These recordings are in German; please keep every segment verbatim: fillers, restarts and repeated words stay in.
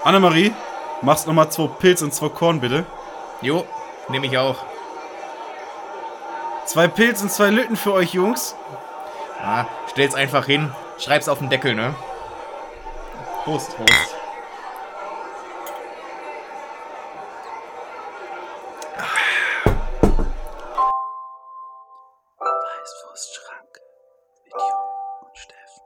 Annemarie, machst nochmal zwei Pilz und zwei Korn, bitte. Jo, nehme ich auch. Zwei Pilz und zwei Lütten für euch, Jungs. Ah, stell's einfach hin, schreib's auf den Deckel, ne? Prost. Prost. Weißwurstschrank mit Jupp und Steffen.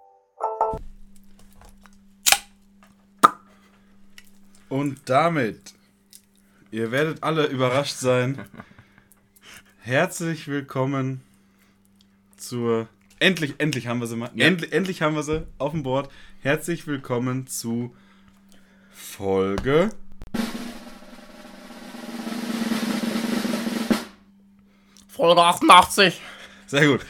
Und damit, ihr werdet alle überrascht sein, herzlich willkommen zur... Endlich, endlich haben wir sie mal. Ja. Endlich, endlich haben wir sie auf dem Board. Herzlich willkommen zu Folge... Folge achtundachtzig. Sehr gut.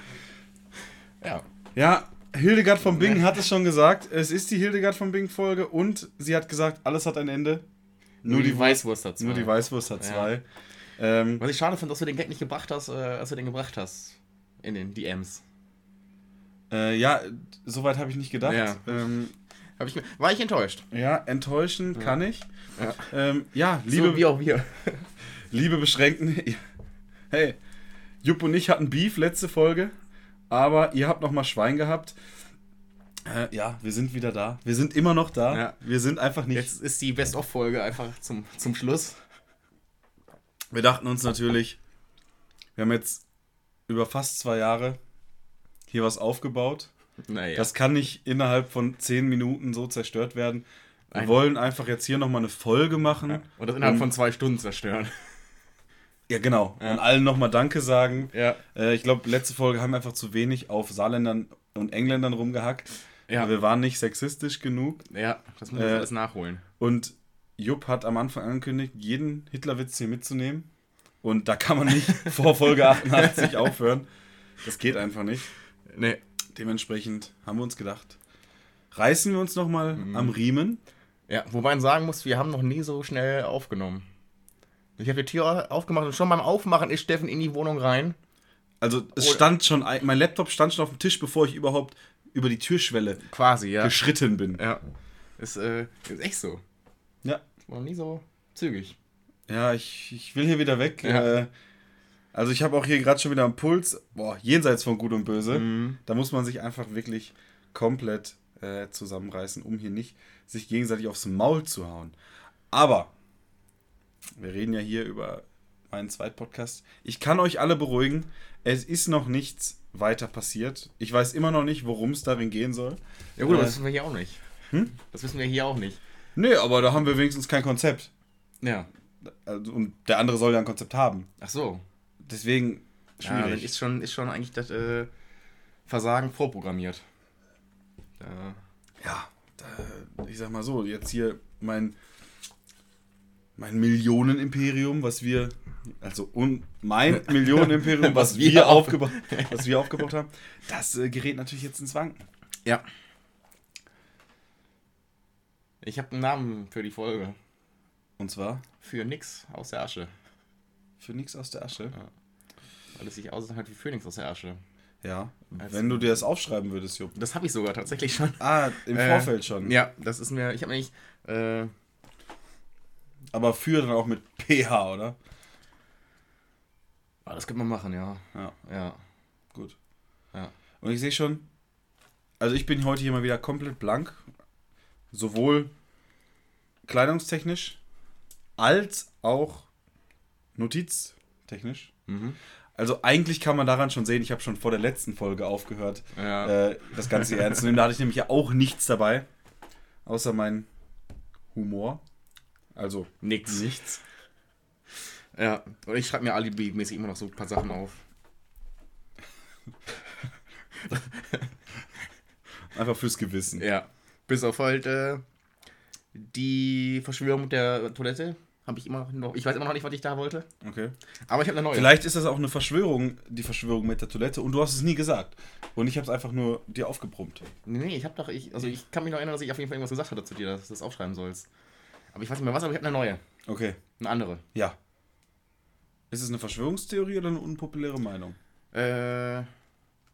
Ja. Ja, Hildegard von Bingen hat es schon gesagt. Es ist die Hildegard von Bingen Folge und sie hat gesagt, alles hat ein Ende. Nur die Weißwurst hat zwei. Nur die Weißwurst hat Ja. zwei. Ähm, Was ich schade finde, dass du den Gag nicht gebracht hast, äh, als du den gebracht hast. In den D Ms. äh, ja, soweit habe ich nicht gedacht. Ja. Ähm, Hab ich, mir- war ich enttäuscht. ja, enttäuschen Ja. kann ich. Ja. Ähm, ja, liebe, So wie auch wir. liebe Beschränkten. Hey, Jupp und ich hatten Beef letzte Folge, aber ihr habt nochmal Schwein gehabt. Äh, ja, wir sind wieder da. Wir sind immer noch da. Ja. Wir sind einfach nicht... Jetzt ist die Best-of-Folge einfach zum, zum Schluss. Wir dachten uns natürlich, wir haben jetzt über fast zwei Jahre hier was aufgebaut. Naja. Das kann nicht innerhalb von zehn Minuten so zerstört werden. Wir Ein- wollen einfach jetzt hier nochmal eine Folge machen. Ja. Und das innerhalb Um- von zwei Stunden zerstören. Ja, genau. Ja. Und allen nochmal Danke sagen. Ja. Äh, ich glaube, letzte Folge haben wir einfach zu wenig auf Saarländern und Engländern rumgehackt. Ja. Wir waren nicht sexistisch genug. Ja, das muss Äh, ich alles nachholen. Und Jupp hat am Anfang angekündigt, jeden Hitlerwitz hier mitzunehmen. Und da kann man nicht vor Folge achtundachtzig aufhören. Das geht einfach nicht. Nee. Dementsprechend haben wir uns gedacht, reißen wir uns nochmal Mhm. am Riemen. Ja, wobei man sagen muss, wir haben noch nie so schnell aufgenommen. Ich habe die Tür aufgemacht und schon beim Aufmachen ist Steffen in die Wohnung rein. Also es Oder- stand schon, ein- mein Laptop stand schon auf dem Tisch, bevor ich überhaupt über die Türschwelle Quasi, ja. geschritten bin. Ja. Ist, äh, ist echt so. Ja, War noch nie so zügig. ja ich, ich will hier wieder weg. Ja. Äh, also ich habe auch hier gerade schon wieder einen Puls, boah, jenseits von Gut und Böse. Mhm. Da muss man sich einfach wirklich komplett äh, zusammenreißen, um hier nicht sich gegenseitig aufs Maul zu hauen. Aber wir reden ja hier über meinen Zweitpodcast. Ich kann euch alle beruhigen, es ist noch nichts weiter passiert. Ich weiß immer noch nicht, worum es darin gehen soll. Ja gut, aber Äh, das wissen wir hier auch nicht. Hm? Das wissen wir hier auch nicht. Nee, aber da haben wir wenigstens kein Konzept. Ja. Also, und der andere soll ja ein Konzept haben. Ach so. Deswegen Ja, dann schwierig. ist schon, ist schon eigentlich das äh, Versagen vorprogrammiert. Da, Ja, da, ich sag mal so, jetzt hier mein, mein Millionenimperium, was wir, also un, mein Millionenimperium, was, Was wir, wir auf- aufgebaut, was wir aufgebaut haben, das äh, gerät natürlich jetzt ins Wanken. ja. Ich habe einen Namen für die Folge. Und zwar Für nix aus der Asche. für nichts aus der Asche. Weil es sich aussieht wie Phönix aus der Asche. Ja, Also- wenn du dir das aufschreiben würdest, Jupp. Das habe ich sogar tatsächlich schon. Ah, im Äh, Vorfeld schon. Ja, das ist mir. Ich habe nämlich. Äh, Aber für dann auch mit P H, oder? ah, das könnte man machen, ja. Ja, Ja. gut. Ja. Und ich sehe schon, also ich bin heute hier mal wieder komplett blank. Sowohl kleidungstechnisch als auch notiztechnisch. Mhm. Also eigentlich kann man daran schon sehen, ich habe schon vor der letzten Folge aufgehört, Ja. äh, das Ganze ernst zu nehmen. Da hatte ich nämlich ja auch nichts dabei, außer mein Humor. Also Nix. nichts. Ja. Und ich schreibe mir alibi-mäßig immer noch so ein paar Sachen auf. Einfach fürs Gewissen. Ja. Bis auf halt äh, die Verschwörung mit der Toilette. Habe ich immer noch. Ich weiß immer noch nicht, was ich da wollte. Okay. Aber ich habe eine neue. Vielleicht ist das auch eine Verschwörung, die Verschwörung mit der Toilette, und du hast es nie gesagt. Und ich habe es einfach nur dir aufgebrummt. Nee, nee, ich habe doch. Ich, also ich kann mich noch erinnern, dass ich auf jeden Fall irgendwas gesagt hatte zu dir, dass du das aufschreiben sollst. Aber ich weiß nicht mehr was, aber ich habe eine neue. Okay. Eine andere. Ja. Ist es eine Verschwörungstheorie oder eine unpopuläre Meinung? Äh.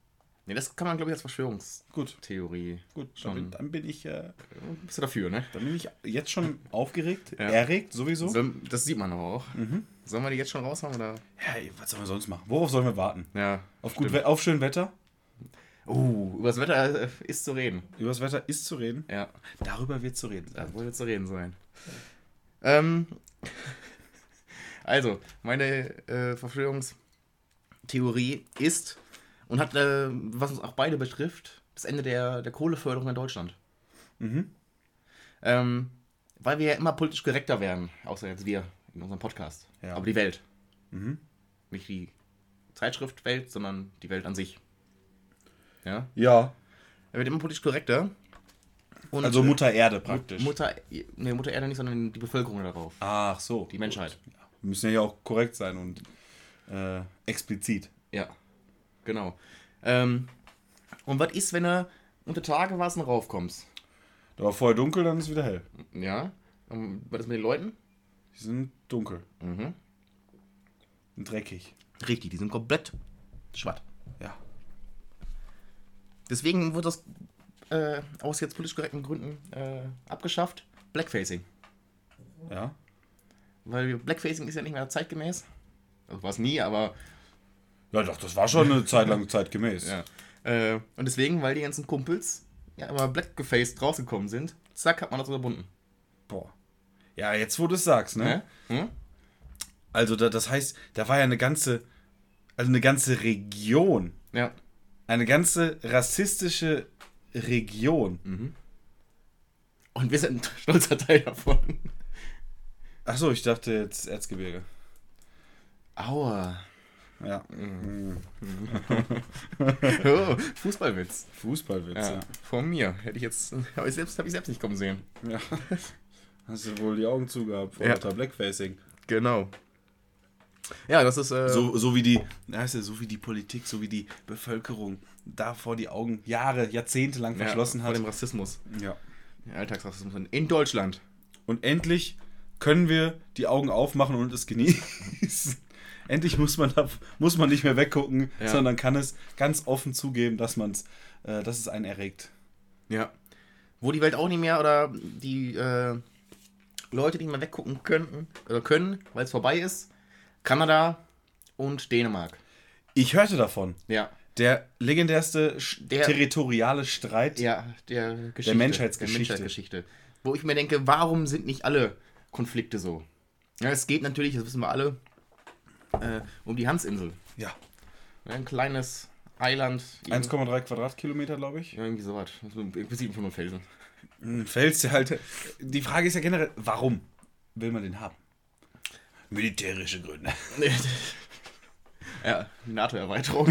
Nee, das kann man, glaube ich, als Verschwörungstheorie Gut, gut. schon. Dann, dann bin ich, äh, Bist du dafür, ne? dann bin ich jetzt schon aufgeregt, Ja. erregt sowieso. Soll, das sieht man doch auch. Mhm. Sollen wir die jetzt schon raushauen, oder? Ja, ey, was sollen wir sonst machen? Worauf sollen wir warten? Ja. Auf, gut, stimmt. We- auf schön Wetter? Uh, über das Wetter äh, ist zu reden. Über das Wetter ist zu reden. Ja. Darüber wird zu reden sein. Da wollte zu reden sein. Ähm, also, meine äh, Verschwörungstheorie ist und hat, äh, was uns auch beide betrifft, das Ende der, der Kohleförderung in Deutschland. Mhm. Ähm, weil wir ja immer politisch korrekter werden, außer jetzt wir in unserem Podcast. Ja. Aber die Welt. Mhm. Nicht die Zeitschrift Welt, sondern die Welt an sich. Ja? Ja, Er wird immer politisch korrekter. Und, also äh, Mutter Erde praktisch. Mutter, nee, Mutter Erde nicht, sondern die Bevölkerung darauf. Ach so. Die Menschheit. Ja. Wir müssen ja hier auch korrekt sein und äh, explizit. Ja, genau. Ähm, und was ist, wenn du unter Tage was und raufkommst? Da war vorher dunkel, dann ist es wieder hell. Ja. Und was ist mit den Leuten? Die sind dunkel Mhm. und dreckig. Richtig, die sind komplett schwatt. Ja. Deswegen wird das äh, aus jetzt politisch korrekten Gründen äh, abgeschafft. Blackfacing. Ja. Weil Blackfacing ist ja nicht mehr zeitgemäß. Also war es nie, aber Ja, doch, das war schon eine Zeit lang zeitgemäß. ja. Äh, und deswegen, weil die ganzen Kumpels ja immer blackgefaced rausgekommen sind, zack, hat man das unterbunden. Boah. Ja, jetzt wo du es sagst, ne? Ne? Hm? Also da, das heißt, da war ja eine ganze, also eine ganze Region, Ja. eine ganze rassistische Region. Mhm. Und wir sind ein stolzer Teil davon. Ach so, ich dachte jetzt Erzgebirge. Aua. Ja. Oh, Fußballwitz. Fußballwitz, Ja, ja. von mir. Hätte ich jetzt. Habe ich selbst, hab ich selbst nicht kommen sehen. ja. Hast du wohl die Augen zugehabt vor Ja. lauter Blackfacing. Genau. Ja, das ist. Äh, So, so wie die, weißt du, so wie die Politik, so wie die Bevölkerung davor die Augen Jahre, Jahrzehnte lang ja, verschlossen vor hat. dem Rassismus. Ja. Der Alltagsrassismus in Deutschland. Und endlich können wir die Augen aufmachen und es genießen. Endlich muss man, da, muss man nicht mehr weggucken, Ja. sondern kann es ganz offen zugeben, dass, man's, äh, dass es einen erregt. Ja. Wo die Welt auch nicht mehr oder die äh, Leute, die nicht mehr weggucken könnten oder können, weil es vorbei ist. Kanada und Dänemark. Ich hörte davon. Ja. Der legendärste sch- Der- territoriale Streit. Ja, der Geschichte. Menschheitsgeschichte. Der Menschheitsgeschichte. Wo ich mir denke, warum sind nicht alle Konflikte so? Ja, es geht natürlich, das wissen wir alle, äh, um die Hansinsel. Ja. Ja, ein kleines Eiland. eins Komma drei Quadratkilometer, glaube ich. Ja, irgendwie sowas. So im Prinzip von einem Felsen. Ein Fels, der halt. Die Frage ist ja generell, warum will man den haben? Militärische Gründe. Ja, die NATO-Erweiterung.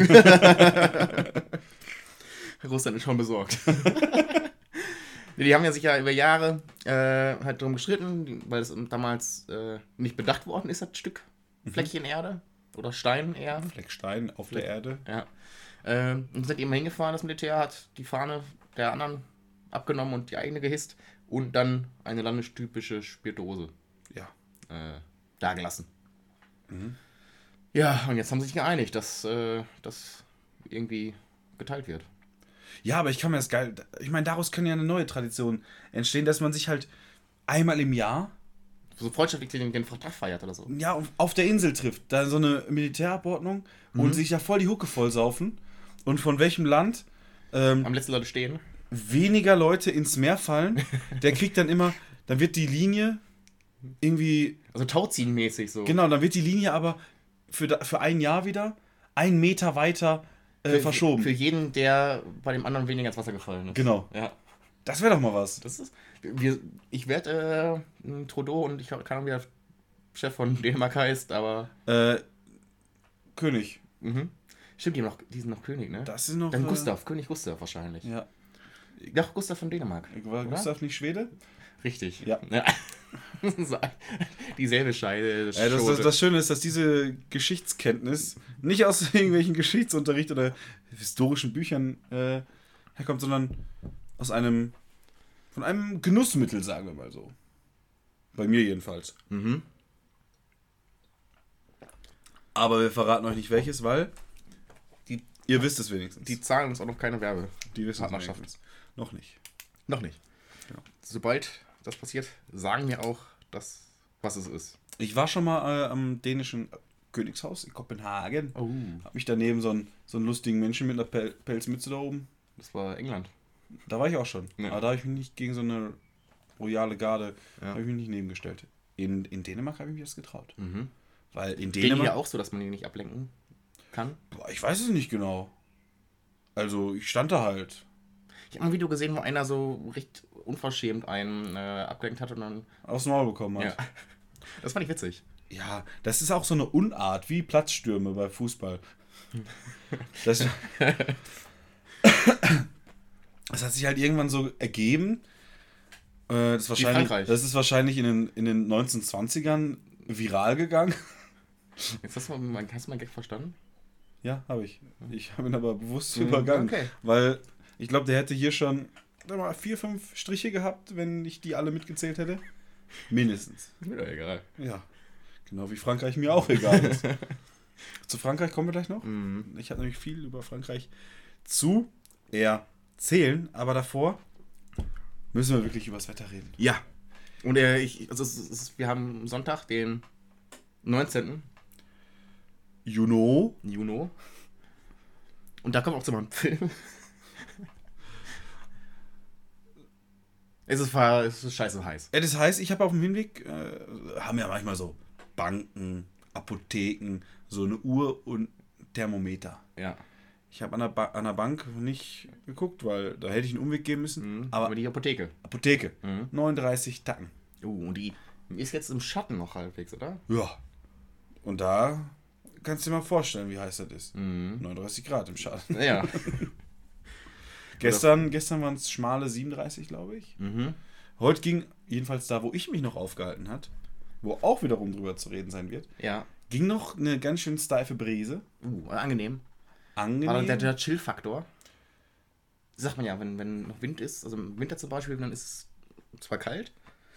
Russland ist schon besorgt. Die haben ja sich ja über Jahre äh, halt drum gestritten, weil es damals äh, nicht bedacht worden ist, das Stück Fleckchen Erde oder Stein eher. Fleck Stein auf der Erde. Ja. Äh, und sind eben hingefahren, das Militär hat die Fahne der anderen abgenommen und die eigene gehisst und dann eine landestypische Spirituose Ja. äh, dagelassen. Mhm. Ja, und jetzt haben sie sich geeinigt, dass äh, das irgendwie geteilt wird. Ja, aber ich kann mir das geil. Ich meine, daraus kann ja eine neue Tradition entstehen, dass man sich halt einmal im Jahr So freundschaftlich den, den Vertrag feiert oder so. ja, auf der Insel trifft. Da so eine Militärabordnung und sich da voll die Hucke vollsaufen. Und von welchem Land ähm, Am letzten Leute stehen. weniger Leute ins Meer fallen, der kriegt dann immer, dann wird die Linie irgendwie, Also Tauziehen-mäßig so. genau, dann wird die Linie aber für, da- für ein Jahr wieder einen Meter weiter äh, Für, verschoben. Für jeden, der bei dem anderen weniger ins Wasser gefallen ist. Genau. Ja. Das wäre doch mal was. Das ist. Wir, ich werde äh, Trudeau und ich keine Ahnung, wie der Chef von Dänemark heißt, aber. Äh, König. Mhm. Stimmt, die, haben noch, die sind noch König, ne? Das ist noch. Dann äh, Gustav, König Gustav wahrscheinlich. Ja. Doch, Gustav von Dänemark. War Oder? Gustav nicht Schwede? Richtig. Ja. So, dieselbe Scheide. Ja, das, das, das Schöne ist, dass diese Geschichtskenntnis nicht aus irgendwelchen Geschichtsunterricht oder historischen Büchern äh, herkommt, sondern aus einem, von einem Genussmittel, sagen wir mal so. Bei mir jedenfalls. Mhm. Aber wir verraten euch nicht welches, weil die Ihr wisst es wenigstens. Die zahlen uns auch noch keine Werbe. Die wissen es Partnerschaft. wenigstens. Noch nicht. Noch nicht. Ja. Sobald das passiert, sagen wir auch, dass, was es ist. Ich war schon mal äh, am dänischen Königshaus in Kopenhagen. Oh. Hab mich daneben so einen, so einen lustigen Menschen mit einer Pel Pelzmütze da oben. Das war England. Da war ich auch schon. Ja. Aber da habe ich mich nicht gegen so eine royale Garde, Ja. habe ich mich nicht nebengestellt. In, in Dänemark habe ich mich das getraut. Mhm. Weil in Gehen die Dänemark... ja auch so, dass man die nicht ablenken kann? Boah, ich weiß es nicht genau. Also, ich stand da halt. Ich habe ein Video gesehen, wo einer so recht unverschämt einen äh, abgelenkt hat und dann... Aufs Maul bekommen hat. Ja. Das fand ich witzig. Ja, das ist auch so eine Unart, wie Platzstürme bei Fußball. Das, das hat sich halt irgendwann so ergeben. Äh, Das, ist wahrscheinlich, Frankreich. das ist wahrscheinlich in den, in den neunzehnhundertzwanzigern viral gegangen. Jetzt hast du mal, hast du mal Gag verstanden? Ja, habe ich. Ich habe ihn aber bewusst Mhm, übergangen. okay. Weil ich glaube, der hätte hier schon sag mal, vier, fünf Striche gehabt, wenn ich die alle mitgezählt hätte. Mindestens. Ist mir doch egal. Ja. Genau wie Frankreich mir auch egal ist. Zu Frankreich kommen wir gleich noch. Mhm. Ich habe nämlich viel über Frankreich zu erzählen, aber davor müssen wir wirklich über das Wetter reden. Ja. Und äh, ich, also es ist, wir haben Sonntag, den neunzehnten Juno. Juni. Und da kommt auch zu meinem Film. es, ist, ver- es ist scheiße heiß. Ja, das heißt, ich habe auf dem Hinweg, äh, haben ja manchmal so Banken, Apotheken, so eine Uhr und Thermometer. Ja. Ich habe an, der Ba- an der Bank nicht geguckt, weil da hätte ich einen Umweg gehen müssen. Mhm. Aber Aber die Apotheke. Apotheke, Mhm. neununddreißig Tacken. Uh, und die ist jetzt im Schatten noch halbwegs, oder? Ja. Und da kannst du dir mal vorstellen, wie heiß das ist. Mhm. neununddreißig Grad im Schatten. Ja. Gestern, gestern waren es schmale siebenunddreißig, glaube ich. mhm. Heute ging, jedenfalls da, wo ich mich noch aufgehalten hat, wo auch wiederum drüber zu reden sein wird, Ja. ging noch eine ganz schön steife Brise. Uh, angenehm. Angenehm. Aber der, der Chill-Faktor, sagt man ja, wenn, wenn noch Wind ist, also im Winter zum Beispiel, dann ist es zwar kalt,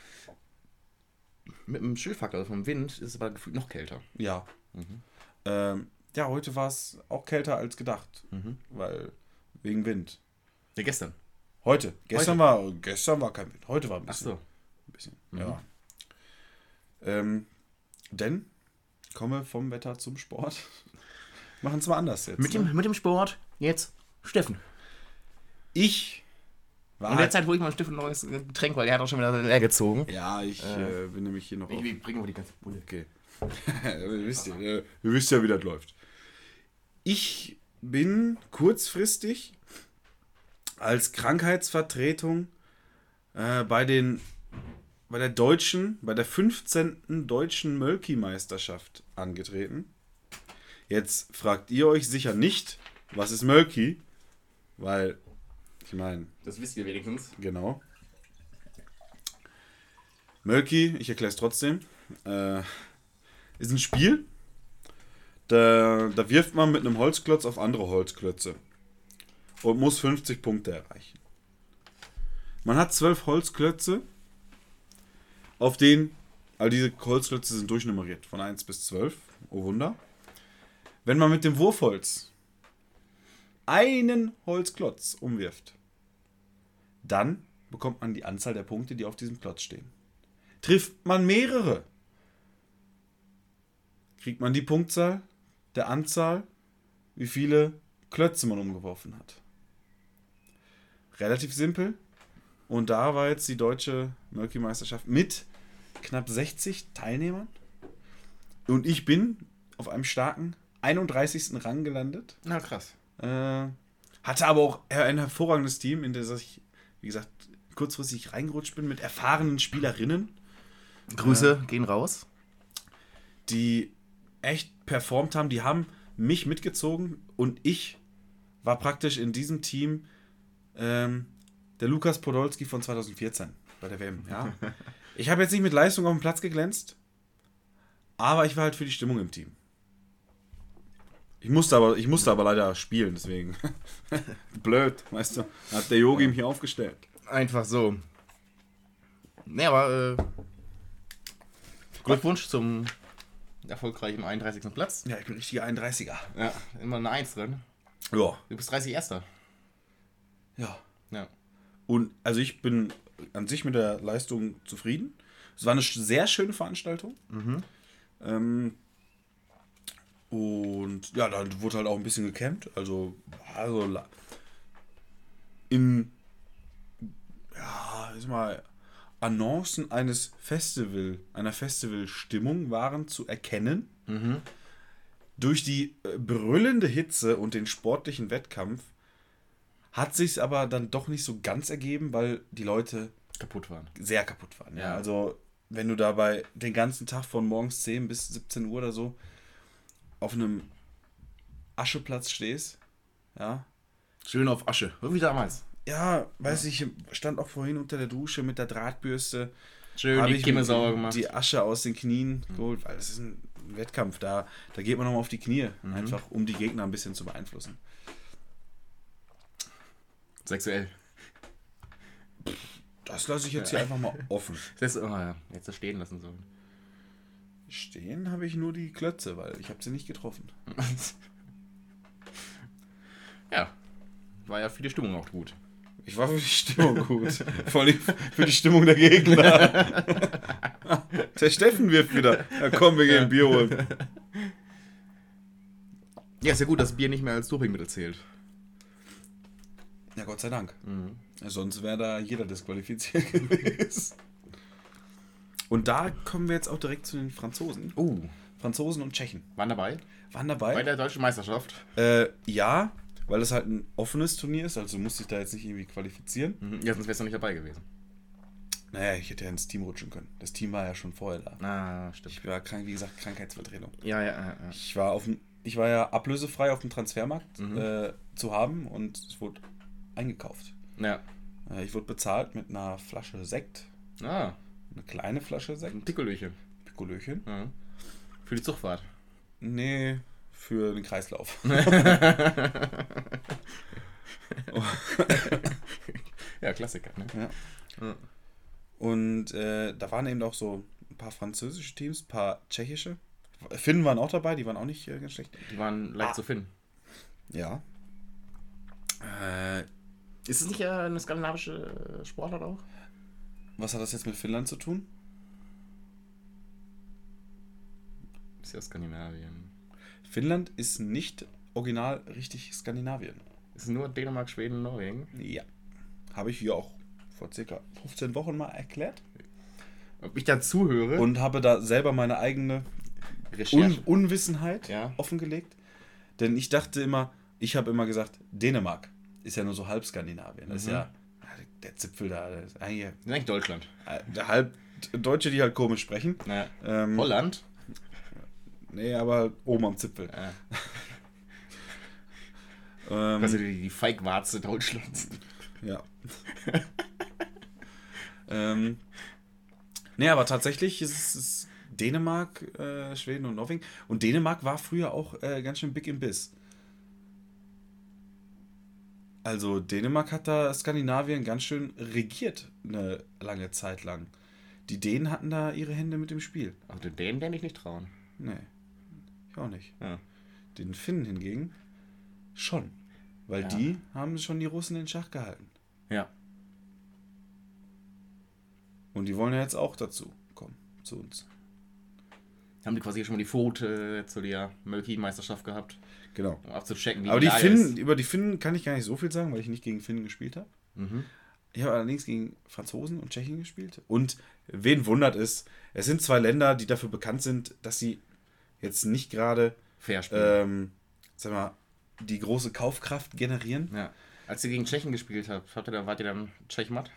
mit dem Chill-Faktor, also vom Wind, ist es aber gefühlt noch kälter. Ja. Mhm. Ähm, ja, heute war es auch kälter als gedacht, Mhm. weil wegen Wind. Ja, gestern. Heute. Gestern, War, gestern war kein Wind. Heute war ein Ach bisschen. so. Ein bisschen. Mhm. Ja. Ähm, denn, komme vom Wetter zum Sport. Machen es mal anders jetzt. Mit ne? dem, mit dem Sport, jetzt Steffen. Ich war. In der Zeit hole ich mal Steffen ein neues Getränk, weil er hat auch schon wieder leer gezogen. Ja, ich Äh, äh, bin nämlich hier noch auf. Ich bringe mal die ganze Bulle. Okay. ihr, wisst ja, ihr, ihr wisst ja, wie das läuft. Ich bin kurzfristig als Krankheitsvertretung äh, bei den bei der deutschen, bei der fünfzehnten deutschen Mölki-Meisterschaft angetreten. Jetzt fragt ihr euch sicher nicht, was ist Mölki? Weil, ich meine, Das wisst ihr wenigstens. genau. Mölki, ich erkläre es trotzdem, äh, ist ein Spiel, da, da wirft man mit einem Holzklotz auf andere Holzklötze und muss fünfzig Punkte erreichen. Man hat zwölf Holzklötze, auf denen, all diese Holzklötze sind durchnummeriert, von eins bis zwölf, oh Wunder. Wenn man mit dem Wurfholz einen Holzklotz umwirft, dann bekommt man die Anzahl der Punkte, die auf diesem Klotz stehen. Trifft man mehrere, kriegt man die Punktzahl der Anzahl, wie viele Klötze man umgeworfen hat. Relativ simpel. Und da war jetzt die deutsche Mölki-Meisterschaft mit knapp sechzig Teilnehmern. Und ich bin auf einem starken einunddreißigsten Rang gelandet. Na krass. Äh, hatte aber auch ein hervorragendes Team, in das ich, wie gesagt, kurzfristig reingerutscht bin mit erfahrenen Spielerinnen, Grüße gehen raus. die echt performt haben. Die haben mich mitgezogen und ich war praktisch in diesem Team ähm, der Lukas Podolski von zweitausendvierzehn bei der W M. Ja. Ich habe jetzt nicht mit Leistung auf dem Platz geglänzt, aber ich war halt für die Stimmung im Team. Ich musste aber, ich musste aber leider spielen, deswegen. Blöd, weißt du. Hat der Yogi mich hier aufgestellt. Einfach so. Ne, aber äh, Glückwunsch zum erfolgreichen einunddreißigsten Platz. Ja, ich bin richtiger einunddreißiger. Ja, immer eine Eins drin. Ja. Du bist dreißig Erster. Ja. Ja. Und also ich bin an sich mit der Leistung zufrieden. Es war eine sch- sehr schöne Veranstaltung. Mhm. Ähm, und ja, da wurde halt auch ein bisschen gecampt. Also, also la- in ja, ich sag mal, Annoncen eines Festival, einer Festivalstimmung waren zu erkennen. Mhm. Durch die äh, brüllende Hitze und den sportlichen Wettkampf hat sich aber dann doch nicht so ganz ergeben, weil die Leute Kaputt waren. sehr kaputt waren. Ja. Ja. Also, wenn du dabei den ganzen Tag von morgens zehn bis siebzehn Uhr oder so auf einem Ascheplatz stehst, ja. Schön auf Asche. So wie damals. Ja, weiß ich, stand auch vorhin unter der Dusche mit der Drahtbürste. Schön Habe die ich Kimme mir sauber die, gemacht. die Asche aus den Knien geholt, weil es ist ein Wettkampf, da, da geht man nochmal auf die Knie, einfach um die Gegner ein bisschen zu beeinflussen. Sexuell. Das lasse ich jetzt hier einfach mal offen. Das ist, oh ja, jetzt das stehen lassen sollen. Stehen habe ich nur die Klötze, weil ich habe sie nicht getroffen. Ja. War ja für die Stimmung auch gut. Ich war für die Stimmung gut. Vor allem für die Stimmung der Gegner. Der Steffen wirft wieder. Ja, komm, wir gehen Bier holen. Ja, ist ja gut, dass Bier nicht mehr als Dopingmittel zählt. Ja, Gott sei Dank. Mhm. Sonst wäre da jeder disqualifiziert gewesen. Und da kommen wir jetzt auch direkt zu den Franzosen. Oh, Franzosen und Tschechen. waren dabei? Waren dabei? Bei der deutschen Meisterschaft. Äh, ja, weil es halt ein offenes Turnier ist, also musste ich da jetzt nicht irgendwie qualifizieren. Mhm. Ja, sonst wärst du nicht dabei gewesen. Naja, ich hätte ja ins Team rutschen können. Das Team war ja schon vorher da. Ah, stimmt. Ich war krank, wie gesagt, Krankheitsvertretung. Ja, ja, ja. ja. Ich war auf dem, ich war ja ablösefrei auf dem Transfermarkt Mhm. äh, zu haben und es wurde eingekauft. Ja. Äh, ich wurde bezahlt mit einer Flasche Sekt, Ah, eine kleine Flasche Sekt, ein Piccolöchen. Pikolöchen. Ja. Für die Zugfahrt. Nee, für den Kreislauf. Ja, Klassiker, ne? Ja. Ja. Und äh, da waren eben auch so ein paar französische Teams, ein paar tschechische. Finnen waren auch dabei, die waren auch nicht äh, ganz schlecht. Die waren leicht Ah. zu finden. Ja. Äh, Ist es nicht äh, eine skandinavische Sportart auch? was hat das jetzt mit Finnland zu tun? Ist ja Skandinavien. Finnland ist nicht original richtig Skandinavien. Ist nur Dänemark, Schweden, Norwegen. Ja. Habe ich hier auch vor circa fünfzehn Wochen mal erklärt. Ob ich da zuhöre? Und habe da selber meine eigene Un Recherche. Unwissenheit Ja. offengelegt. Denn ich dachte immer, ich habe immer gesagt, Dänemark ist ja nur so halb Skandinavien. Das ist Mhm. ja der Zipfel da. Das ist eigentlich Das ist eigentlich Deutschland. der halb Deutsche, die halt komisch sprechen. Naja. Ähm, Holland? Nee, aber oben am Zipfel. Ja. Ähm, Also die, die Feigwarze Deutschlands. Ja. ähm, nee, aber tatsächlich ist es ist Dänemark, äh, Schweden und Norwegen. Und Dänemark war früher auch äh, ganz schön big im Biss. Also Dänemark hat da Skandinavien ganz schön regiert eine lange Zeit lang. Die Dänen hatten da ihre Hände mit dem Spiel. Aber den Dänen, den ich nicht trauen. Nee, ich auch nicht. Ja. Den Finnen hingegen schon. Weil Ja. die haben schon die Russen in Schach gehalten. Ja. Und die wollen ja jetzt auch dazu kommen, zu uns. Haben die quasi schon mal die Pfote zu der Mölki-Meisterschaft gehabt, Genau. um abzuchecken, wie Aber die Lage Finnen, ist. über die Finnen kann ich gar nicht so viel sagen, weil ich nicht gegen Finnen gespielt habe. Mhm. Ich habe allerdings gegen Franzosen und Tschechen gespielt. Und wen wundert es, es sind zwei Länder, die dafür bekannt sind, dass sie jetzt nicht gerade, Fair spielen. ähm, sag mal, die große Kaufkraft generieren. Ja. Als ihr gegen Tschechen gespielt habt, habt ihr da, wart ihr dann Tschechmatt?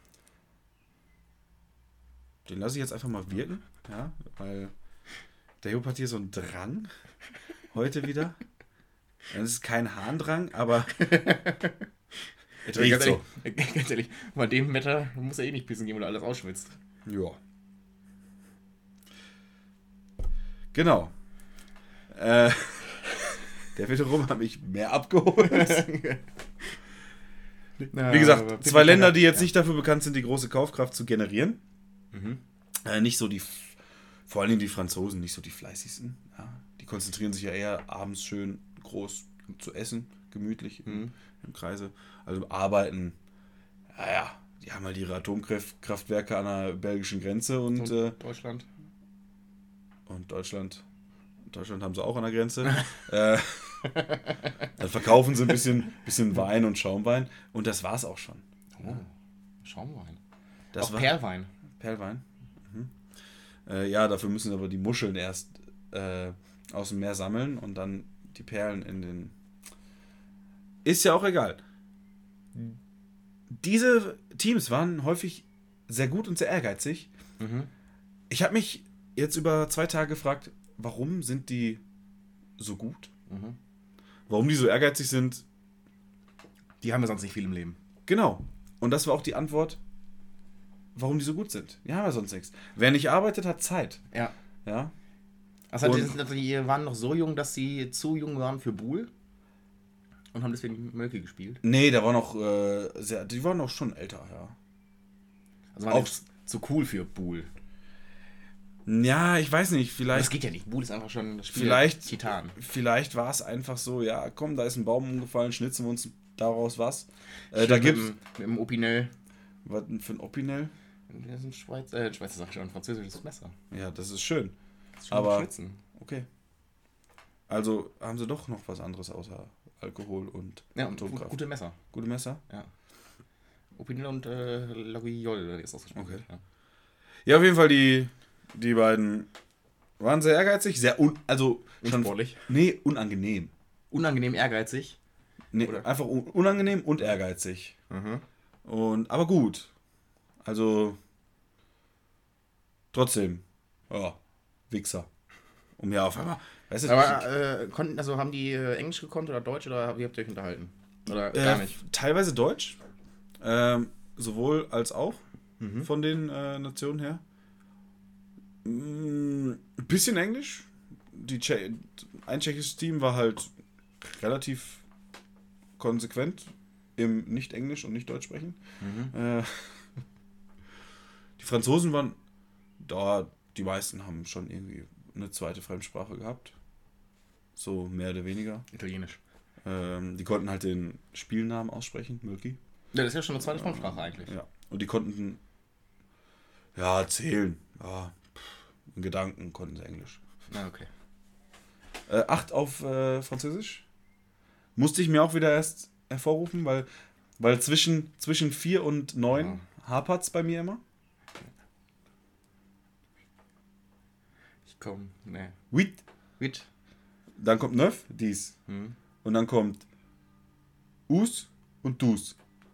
Den lasse ich jetzt einfach mal wirken, ja, weil der Jupp hat hier so einen Drang heute wieder. Das ist kein Harndrang, aber es riecht ganz, so. ehrlich, ganz ehrlich, bei dem Wetter muss er eh nicht pissen gehen, weil er alles ausschwitzt. Ja. Genau. Äh, der wiederum habe ich mehr abgeholt. Wie gesagt, zwei Länder, die jetzt nicht dafür bekannt sind, die große Kaufkraft zu generieren. Mhm. Äh, nicht so die, vor allen Dingen die Franzosen, nicht so die fleißigsten. Ja. Die konzentrieren sich ja eher abends schön groß zu essen, gemütlich im, Mhm. im Kreise. Also arbeiten, naja, die haben halt ihre Atomkraftwerke an der belgischen Grenze und, Und äh, Deutschland. und Deutschland. Deutschland haben sie auch an der Grenze. äh, dann verkaufen sie ein bisschen, bisschen Wein und Schaumwein und das war's auch schon. Oh, Schaumwein. Das Auch war Perlwein. Perlwein. Mhm. Äh, ja, dafür müssen aber die Muscheln erst äh, aus dem Meer sammeln und dann die Perlen in den... Ist ja auch egal. Diese Teams waren häufig sehr gut und sehr ehrgeizig. Mhm. Ich habe mich jetzt über zwei Tage gefragt, warum sind die so gut? Mhm. Warum die so ehrgeizig sind? Die haben ja sonst nicht viel im Leben. Genau. Und das war auch die Antwort, warum die so gut sind. Die haben ja sonst nichts. Wer nicht arbeitet, hat Zeit. Ja. Ja. Also Und- die, sind- die waren noch so jung, dass sie zu jung waren für Buhl. Und haben deswegen Mölke gespielt. Nee, der war noch äh, sehr, die waren noch schon älter, ja. Also waren Auch- jetzt zu cool für Buhl. Ja, ich weiß nicht, Das vielleicht, geht ja nicht. Buhl ist einfach schon das Spiel Vielleicht- der Titan. vielleicht war es einfach so, ja, komm, da ist ein Baum umgefallen, schnitzen wir uns daraus was. Äh, Schön da mit gibt's, dem- Mit dem Opinel. was denn für ein Opinel? Das ist ein Schweiz, äh, Schweizer sag ich schon, ein französisches Messer. Ja, das ist schön. Das ist schon Aber- zum Schnitzen. Okay. Also haben sie doch noch was anderes außer Alkohol und Ja, und gu- Atomkraft. gute Messer. Gute Messer? Opinel und äh, Laguiole ist ausgesprochen. Okay. Ja. Ja, auf jeden Fall, die, die beiden waren sehr ehrgeizig, sehr un, also schon, Unsportlich. nee, unangenehm. Unangenehm ehrgeizig. Nee, Oder? einfach un, unangenehm und ehrgeizig. Mhm. Und, aber gut. Also, trotzdem, ja, Wichser. Um ja auf einmal, weißt du, Aber äh, konnten, also haben die äh, Englisch gekonnt oder Deutsch oder wie habt ihr euch unterhalten? Oder äh, gar nicht? teilweise Deutsch, ähm, sowohl als auch Mhm. von den äh, Nationen her. Mm, Ein bisschen Englisch. Die Tsche ein tschechisches Team war halt relativ konsequent im Nicht-Englisch und Nicht-Deutsch sprechen. Mhm. Äh, die Franzosen waren da, die meisten haben schon irgendwie eine zweite Fremdsprache gehabt. So mehr oder weniger. Italienisch. Ähm, die konnten halt den Spielnamen aussprechen, Mölki. Ja, das ist ja schon eine zweite Fremdsprache eigentlich. Ja. Und die konnten ja zählen. Ja, pff, in Gedanken konnten sie Englisch. Ja, okay. Äh, acht auf äh, Französisch. Musste ich mir auch wieder erst hervorrufen, weil, weil zwischen, zwischen vier und neun hapert's bei mir immer. Ich komm, ne. Huit. Wit. Dann kommt neuf, dies. Hm. Und dann kommt us und dus.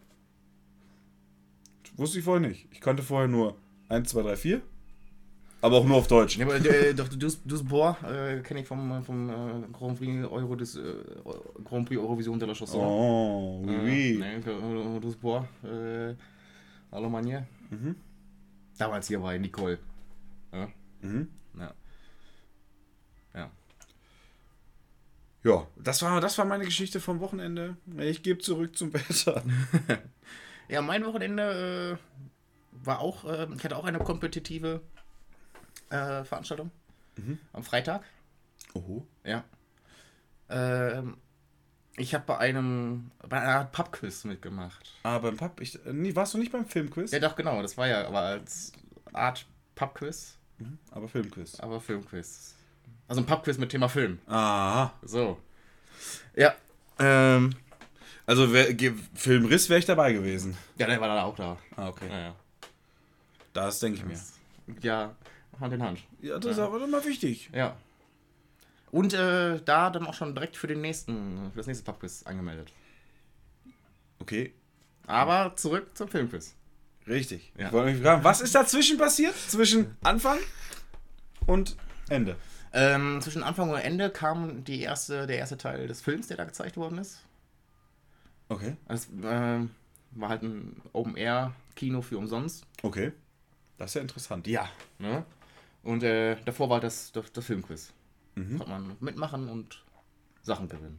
Wusste ich vorher nicht. Ich kannte vorher nur eins, zwei, drei, vier. Aber auch nur auf Deutsch. Ja, aber äh, doch, Dus, Duisburg äh, kenne ich vom, vom äh, Grand Prix Euro des, äh, Grand Prix Eurovision de la Chanson. Oh, oui, oui. Äh, ne, Duisburg, äh, Allemagne. Mhm. Damals hier bei Nicole. Ja. Mhm. Ja. Ja. Ja, das war, das war meine Geschichte vom Wochenende. Ich gebe zurück zum Wetter. Ja, mein Wochenende äh, war auch, äh, ich hatte auch eine kompetitive äh, Veranstaltung Mhm. am Freitag. Oho. Ja. Ähm, ich habe bei einem, bei einer Art Pubquiz mitgemacht. Ah, beim Pub, ich, äh, nee, warst du nicht beim Filmquiz? Ja, doch, genau, das war ja aber als Art Pubquiz, Mhm. Aber Filmquiz. aber Filmquiz. Also ein Pubquiz mit Thema Film. Ah, So. Ja. Ähm, also wär, ge- Filmriss wäre ich dabei gewesen. ja, der war dann auch da. Ah, okay. Ja, ja. Das denke ich mir. Ja, Hand in Hand. Ja, das ist aber doch mal wichtig. Ja. Und äh, da dann auch schon direkt für den nächsten, für das nächste Pubquiz angemeldet. Okay, Aber zurück zum Filmquiz. richtig. Ja. Ich wollte mich fragen, was ist dazwischen passiert? Zwischen Anfang und Ende? Ähm, zwischen Anfang und Ende kam die erste, der erste Teil des Films, der da gezeigt worden ist. Okay. Es ähm, war halt ein Open-Air-Kino für umsonst. Okay. Das ist ja interessant. Ja. Ne? Und äh, davor war das, das, das Filmquiz. Mhm. Konnte man mitmachen und Sachen gewinnen.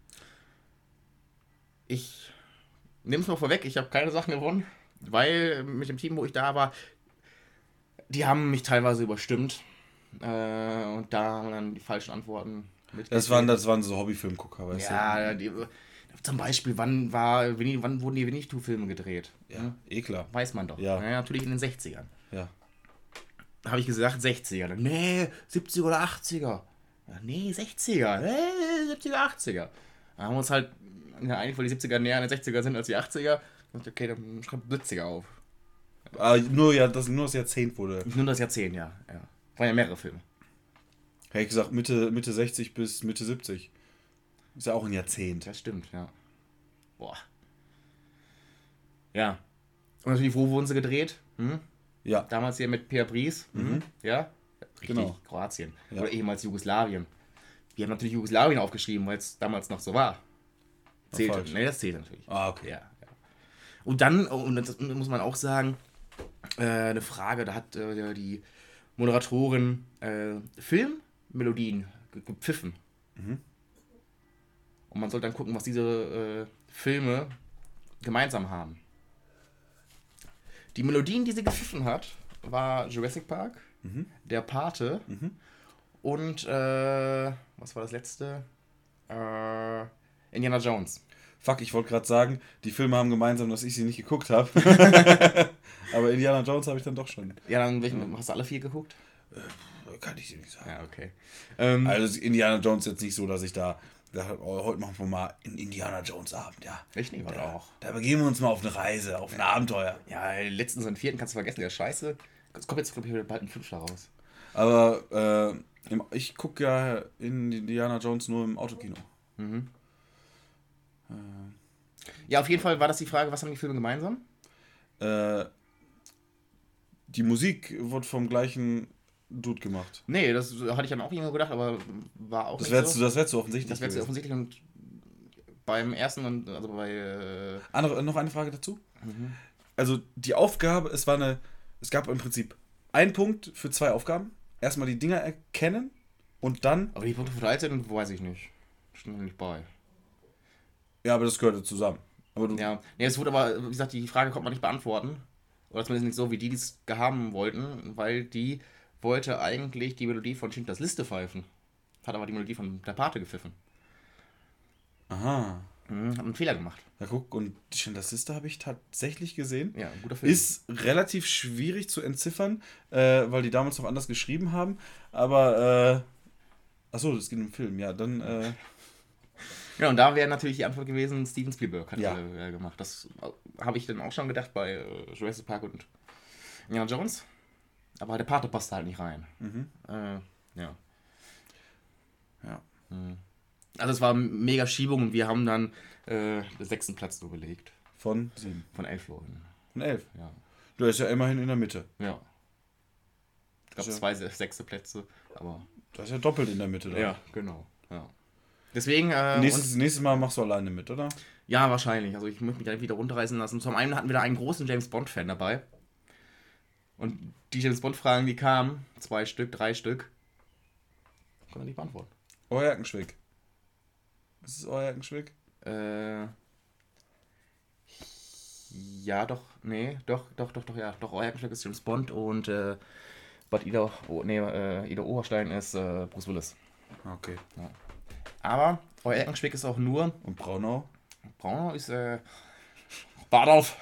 Ich nehme es mal vorweg, ich habe keine Sachen gewonnen, weil mit dem Team, wo ich da war, die haben mich teilweise überstimmt. Äh, und da haben dann die falschen Antworten mit. Das waren, das waren so Hobbyfilmgucker, weißt Ja, die, Zum Beispiel, wann war, Winnie, wann wurden die Winnetou-Filme gedreht? Ja, Hm? eh klar. Weiß man doch. Ja. Ja, natürlich in den sechzigern. Ja. Habe ich gesagt, sechziger. Dann, nee, siebziger oder achtziger. Ja, nee, sechziger. Nee, siebziger, achtziger. Dann haben wir uns halt, ja, eigentlich, weil die siebziger näher an den sechziger sind als die achtziger. Und okay, dann schreibt siebziger auf. Ah, nur, ja, das, nur das Jahrzehnt wurde. Nur das Jahrzehnt, ja. ja. Waren ja mehrere Filme. Hätte ich gesagt, Mitte, Mitte sechzig bis Mitte siebzig. Ist ja auch ein Jahrzehnt. Das stimmt, ja. Boah. Ja. Und natürlich, wo wurden sie gedreht? Hm? Ja. Damals hier mit Pierre Brice. Mhm. Ja. Richtig, Genau. Kroatien. Ja. Oder ehemals Jugoslawien. Wir haben natürlich Jugoslawien aufgeschrieben, weil es damals noch so war. Zählt. falsch. Nee, das zählt natürlich. Ah, okay. Ja, ja. Und dann, und das muss man auch sagen, äh, eine Frage, da hat äh, die Moderatorin äh, Filmmelodien ge- gepfiffen. Mhm. Und man soll dann gucken, was diese äh, Filme gemeinsam haben. Die Melodien, die sie gepfiffen hat, war Jurassic Park, Mhm. Der Pate Mhm. und äh, was war das letzte? Äh, Indiana Jones. Fuck, ich wollte gerade sagen, die Filme haben gemeinsam, dass ich sie nicht geguckt habe. Aber Indiana Jones habe ich dann doch schon. Ja, dann welchen, hast du alle vier geguckt? Kann ich dir nicht sagen. Ja, okay. Ähm, Also Indiana Jones jetzt nicht so, dass ich da gesagt habe, oh, heute machen wir mal einen Indiana Jones Abend, ja. ich nicht, Da, auch. da begeben wir uns mal auf eine Reise, auf ein Abenteuer. Ja, den letzten und den vierten kannst du vergessen, der ist scheiße. Es kommt jetzt, glaube ich, bald ein Fünfter raus. Aber äh, im, ich gucke ja in Indiana Jones nur im Autokino. Mhm. Ja, auf jeden Fall war das die Frage, was haben die Filme gemeinsam? Äh, die Musik wurde vom gleichen Dude gemacht. Nee, das hatte ich dann auch irgendwo gedacht, aber war auch Das nicht wäre so. so. das wär so offensichtlich. Das wäre gewesen. offensichtlich und beim ersten und also bei äh, Andere, noch eine Frage dazu. Also die Aufgabe, es war eine, es gab im Prinzip einen Punkt für zwei Aufgaben. Erstmal die Dinger erkennen und dann, aber die Punkte für dreizehn weiß ich nicht. Stimmt nicht bei. ja, aber das gehörte zusammen. Aber du, Ja, nee, es wurde aber, wie gesagt, die Frage konnte man nicht beantworten. Oder zumindest nicht so, wie die es gehaben wollten, weil die wollte eigentlich die Melodie von Schindlers Liste pfeifen. Hat aber die Melodie von der Pate gepfiffen. aha. Mhm, hat einen Fehler gemacht. Ja, guck, und die Schindlers Liste habe ich tatsächlich gesehen. Ja, ein guter Film. Ist relativ schwierig zu entziffern, äh, weil die damals noch anders geschrieben haben. Aber, äh, achso, das geht im Film, ja, dann, äh, Ja, und da wäre natürlich die Antwort gewesen, Steven Spielberg hat Ja. äh, gemacht. Das äh, habe ich dann auch schon gedacht bei äh, Jurassic Park und Indiana Jones. Aber der Pate passt halt nicht rein. mhm. Äh, ja. Ja. Mhm. Also es war mega Schiebung und wir haben dann äh, den sechsten Platz nur belegt. Von sieben. Von elf Leuten. Von elf. Ja. Du ist ja immerhin in der Mitte. Ja. Es gab Ist ja- zwei se- sechste Plätze, aber. Du ist ja doppelt in der Mitte da. Ja, genau. Ja. Deswegen. Äh, Nächstes, und, nächstes Mal machst du alleine mit, oder? ja, wahrscheinlich. Also ich möchte mich da wieder runterreißen lassen. Zum einen hatten wir da einen großen James Bond-Fan dabei. Und die James Bond-Fragen, die kamen, zwei Stück, drei Stück, konnte er nicht beantworten. Euerkenschwick. Ist es Euerkenschwick? Äh. Ja, doch, nee, doch, doch, doch, doch, ja, doch, Euerkenschwick ist James Bond und äh, Bad Ida, oh, nee, äh, Ida Oberstein ist äh, Bruce Willis. Okay. Aber Euerkenschwick ist auch nur, Und Braunau? Braunau ist, äh, Badolf.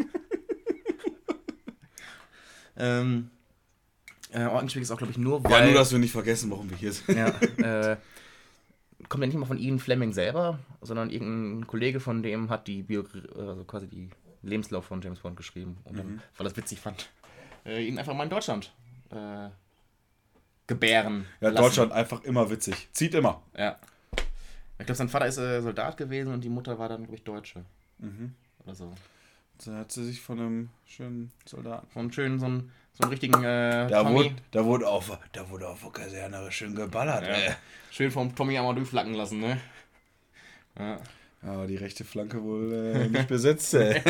ähm, äh, Euerkenschwick ist auch, glaube ich, nur, weil... Ja, nur, dass wir nicht vergessen, warum wir hier sind. Ja, äh, kommt ja nicht mal von Ian Fleming selber, sondern irgendein Kollege von dem hat die Bio also quasi die Lebenslauf von James Bond geschrieben. Und dann, weil er das witzig fand, äh, ihn einfach mal in Deutschland äh, gebären. Ja, lassen. Deutschland einfach immer witzig. Zieht immer. Ja. Ich glaube, sein Vater ist äh, Soldat gewesen und die Mutter war dann, glaube ich, Deutsche. Mhm. Oder so. Da hat sie sich von einem schönen Soldaten. So einen schönen, so einen, so einen richtigen äh, Da Tommy. wurde, da wurde auf, da wurde auf der Kaserne schön geballert, Ja. ey. Schön vom Tommy einmal durchflacken lassen, ne? Ja. Aber die rechte Flanke wohl äh, nicht besetzt, ey.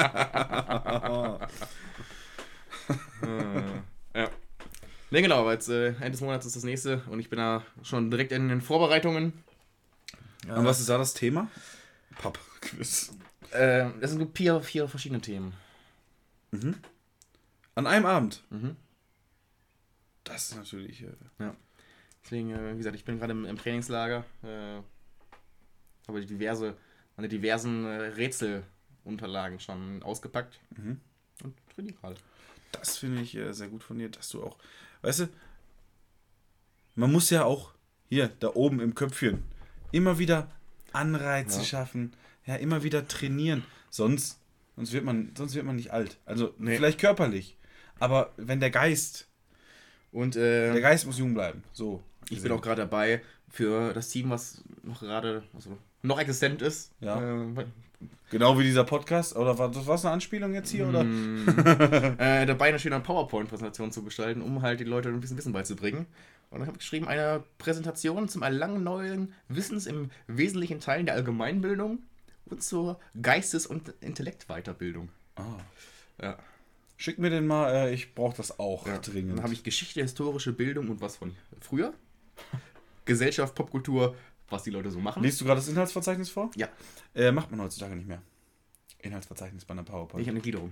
Ja. Ne, genau, aber jetzt äh, Ende des Monats ist das nächste und ich bin da schon direkt in den Vorbereitungen. Und was ist da das Thema? Papp-Quiz. Äh, das sind vier, vier verschiedene Themen. Mhm. An einem Abend. Mhm. Das ist natürlich. Äh, Deswegen, äh, wie gesagt, ich bin gerade im, im Trainingslager. Äh, habe diverse meine diversen äh, Rätselunterlagen schon ausgepackt. Mhm. Und trainiere gerade. Das finde ich äh, sehr gut von dir, dass du auch, weißt du, man muss ja auch hier, da oben im Köpfchen, immer wieder Anreize Ja. schaffen, ja, immer wieder trainieren. Sonst, sonst, wird man, sonst wird man nicht alt. Also Nee. vielleicht körperlich, aber wenn der Geist, Und äh, der Geist muss jung bleiben. So. ich bin auch gerade dabei für das Team, was noch gerade, also noch existent ist. Ja. Äh, Genau wie dieser Podcast. Oder war das war's eine Anspielung jetzt hier? Oder? äh, dabei eine schöne PowerPoint-Präsentation zu gestalten, um halt die Leute ein bisschen Wissen beizubringen. Und dann habe ich geschrieben, eine Präsentation zum Erlangen neuen Wissens im wesentlichen Teilen der Allgemeinbildung und zur Geistes- und Intellektweiterbildung. Ah. Ja. Schick mir den mal, äh, ich brauche das auch Ja. dringend. Dann habe ich Geschichte, historische Bildung und was von früher. Gesellschaft, Popkultur, was die Leute so machen. Liest du gerade das Inhaltsverzeichnis vor? Ja, Äh, macht man heutzutage nicht mehr. Inhaltsverzeichnis bei einer PowerPoint. nicht eine Gliederung.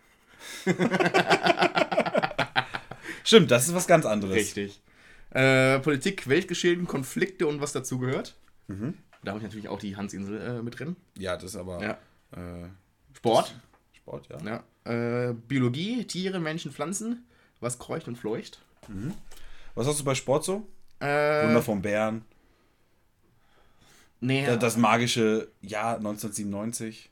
Stimmt, das ist was ganz anderes. Richtig. Äh, Politik, Weltgeschehen, Konflikte und was dazu gehört. Mhm. Da habe ich natürlich auch die Hansinsel äh, mit drin. Ja, das ist aber Ja. äh, Sport. Sport, ja. Ja. Äh, Biologie, Tiere, Menschen, Pflanzen. Was kreucht und fleucht. Was hast du bei Sport so? Äh, Wunder vom Bären. nee, Da- Das magische Jahr neunzehnhundertsiebenundneunzig.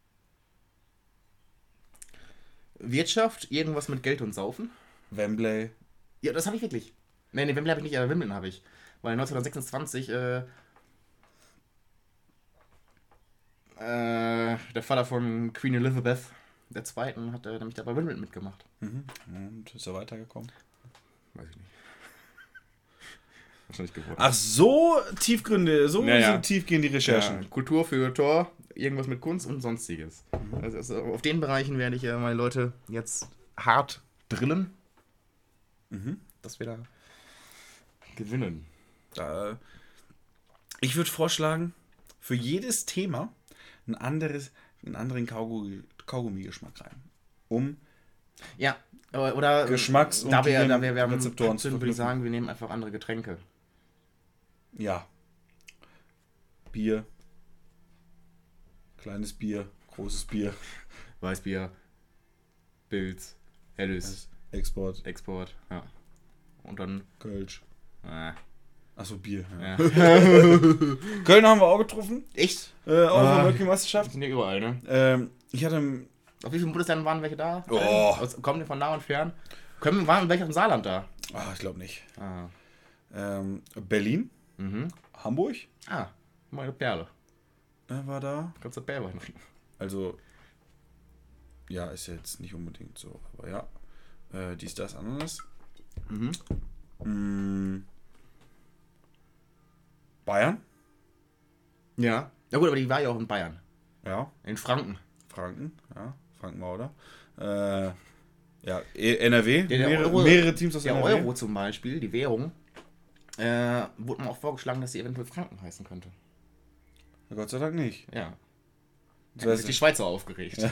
Wirtschaft, irgendwas mit Geld und Saufen. Wembley. Ja, das habe ich wirklich. Nee, nee, Wembley habe ich nicht, aber Wimbledon habe ich. Weil neunzehnhundertsechsundzwanzig äh, äh, der Vater von Queen Elizabeth der Zweiten hat äh, nämlich da bei Wimbledon mitgemacht. Mhm. Und ist er weitergekommen? Weiß ich nicht. Wahrscheinlich geworden. Ach, so tiefgründe, so Ja, ja. sind tief gehen die Recherchen. Ja, Kultur für Tor, irgendwas mit Kunst und sonstiges. Also, also auf den Bereichen werde ich äh, meine Leute jetzt hart drillen, Mhm. dass wir da gewinnen. Da, ich würde vorschlagen, für jedes Thema ein anderes, einen anderen Kaugummi, Kaugummi-Geschmack rein. Um Ja, aber- oder Geschmacks- und da wir, da wir, wir haben Rezeptoren zu sind, würde ich verknüpfen. sagen, wir nehmen einfach andere Getränke. ja. Bier. Kleines Bier, großes Bier. Weißbier, Pilz, Helles, Export, Export, ja. Und dann, Kölsch. äh, Achso, Bier. Ja. ja. Köln haben wir auch getroffen. Echt? Äh, auf Ah. der Rugby-Meisterschaft. Sind ja überall, ne? Ähm, ich hatte im Auf wie vielen Bundesländern waren welche da? Oh. Aus, kommen die von nah und fern? Können, waren welche aus dem Saarland da? Ah, ich glaube nicht. Ah. Ähm, Berlin, Mhm. Hamburg Ah, meine Perle. äh, war da. Kannst du Perle noch? Also, ja, ist jetzt nicht unbedingt so, aber ja. Äh, dies, das, anderes. Mhm. Mm, Bayern, Ja. Ja gut, aber die war ja auch in Bayern. ja. In Franken. Franken, ja. Frankenmauder. Äh, ja, E- N R W, der mehrere, Euro- mehrere Teams aus Der N R W. Euro zum Beispiel, die Währung, äh, wurde mir auch vorgeschlagen, dass sie eventuell Franken heißen könnte. Ja, Gott sei Dank nicht. Ja. Das Da heißt, sind die Schweizer aufgeregt. Ja.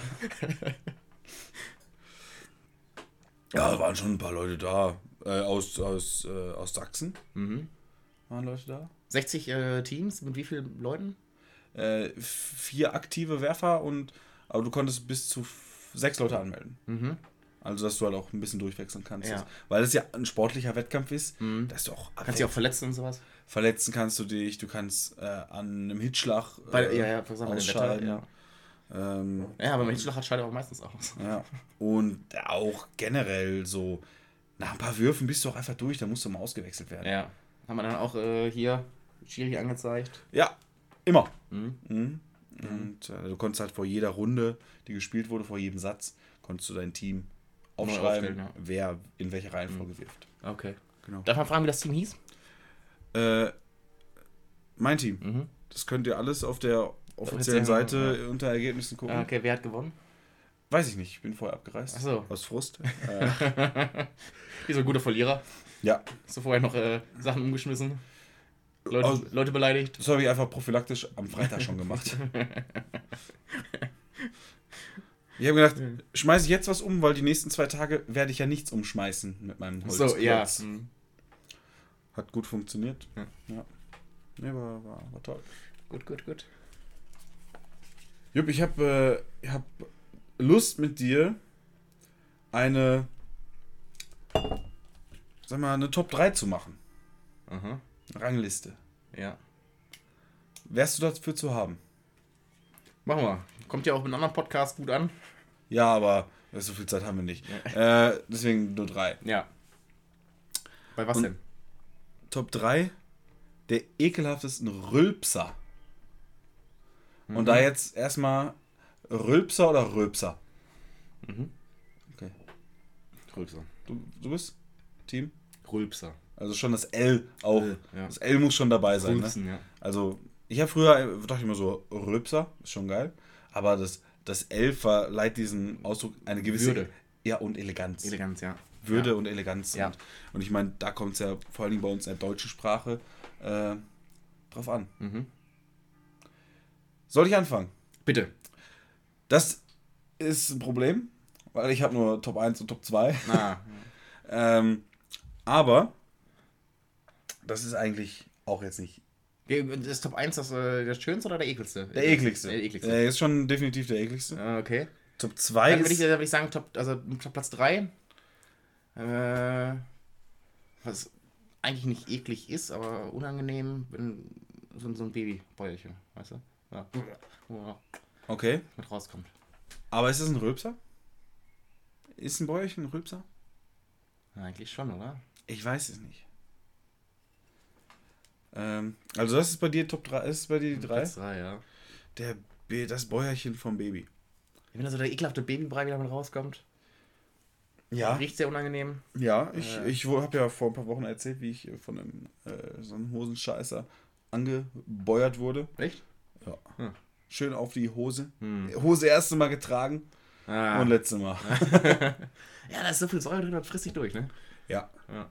ja, da waren schon ein paar Leute da. Äh, aus, aus, äh, aus Sachsen Mhm. waren Leute da. sechzig äh, Teams, mit wie vielen Leuten? Äh, vier aktive Werfer und aber du konntest bis zu f- sechs Leute anmelden. Mhm. Also dass du halt auch ein bisschen durchwechseln kannst. Ja. Weil es ja ein sportlicher Wettkampf ist, Mhm. dass du auch Kannst du auch verletzen und sowas? verletzen kannst du dich, du kannst äh, an einem Hitzschlag äh, Bei, ja, ja, was sagen wir, dem Wetter, ausscheiden. ja. Ähm, Ja, aber mein Hitschlag hat scheidet auch meistens aus. ja. Und auch generell so, nach ein paar Würfen bist du auch einfach durch, da musst du mal ausgewechselt werden. Ja. Haben wir dann auch äh, hier Schiri angezeigt. Ja, immer. Mhm. Mhm. Und äh, du konntest halt vor jeder Runde, die gespielt wurde, vor jedem Satz, konntest du dein Team aufschreiben, aufstellen, ja. wer in welche Reihenfolge wirft. Okay. Genau. Darf man fragen, wie das Team hieß? Äh, mein Team. Mhm. Das könnt ihr alles auf der offiziellen Offiziell, Seite unter Ergebnissen gucken. Ah, okay, wer hat gewonnen? Weiß ich nicht, ich bin vorher abgereist. Ach so. Aus Frust. äh, Wie so ein guter Verlierer. ja, Hast du vorher noch äh, Sachen umgeschmissen? Leute, Aus- Leute beleidigt? das habe ich einfach prophylaktisch am Freitag schon gemacht. Ich habe gedacht, schmeiße ich jetzt was um, weil die nächsten zwei Tage werde ich ja nichts umschmeißen mit meinem Holzklotz. So, ja. Mhm. Hat gut funktioniert. Ja. Ja. Nee, war, war, war toll. Gut, gut, gut. Jupp, ich habe äh, ich hab Lust mit dir eine, sag mal, eine Top drei zu machen. Aha. Rangliste. Ja. Wärst du dafür zu haben? Machen wir. Kommt ja auch mit einem anderen Podcast gut an. Ja, aber so viel Zeit haben wir nicht. Ja. Äh, deswegen nur drei. Ja. Bei was Und denn? Top drei der ekelhaftesten Rülpser. Mhm. Und da jetzt erstmal Rülpser oder Rülpser? Mhm. Okay. Rülpser. Du, du bist Team? Rülpser. Also schon das L auch. L, ja. Das L muss schon dabei sein. Rülpsen, Ne? ja. Also ich habe früher, dachte ich immer so, Rülpser, ist schon geil. Aber das, das L verleiht diesem Ausdruck eine gewisse Würde. Ja, und Eleganz. Eleganz, ja. Würde ja. und Eleganz. Ja. Und, und ich meine, da kommt es ja vor allen Dingen bei uns in der deutschen Sprache äh, drauf an. Mhm. Soll ich anfangen? Bitte. Das ist ein Problem, weil ich habe nur Top eins und Top zwei. Ah. ähm, aber das ist eigentlich auch jetzt nicht Ist Top eins das, äh, das Schönste oder der ekligste? der ekligste. Der ekligste. Der ist schon definitiv der ekligste. Ah, okay. Top zwei Dann würde ist... ich, würd ich sagen, Top, also Top Platz drei. Äh, was eigentlich nicht eklig ist, aber unangenehm, wenn so, so ein Babybäuerchen, weißt du? Ja. Ja, Okay, mit rauskommt. aber ist es ein Rülpser? Ist ein Bäuerchen ein Rülpser? Ja, eigentlich schon, oder? Ich weiß es nicht. Ähm, also das ist bei dir Top drei, ist bei dir die drei? Platz drei, ja. Der, B- das Bäuerchen vom Baby. Wenn da so der ekelhafte Babybrei wieder mit rauskommt, Ja. riecht sehr unangenehm. Ja, ich, Äh. ich habe ja vor ein paar Wochen erzählt, wie ich von einem äh, so einem Hosenscheißer angebeuert wurde. Echt? Ja. Hm. Schön auf die Hose. Hm. Hose erste Mal getragen Ah. und letzte Mal. Ja, da ist so viel Säure drin, das frisst sich durch, ne? Ja. Ja.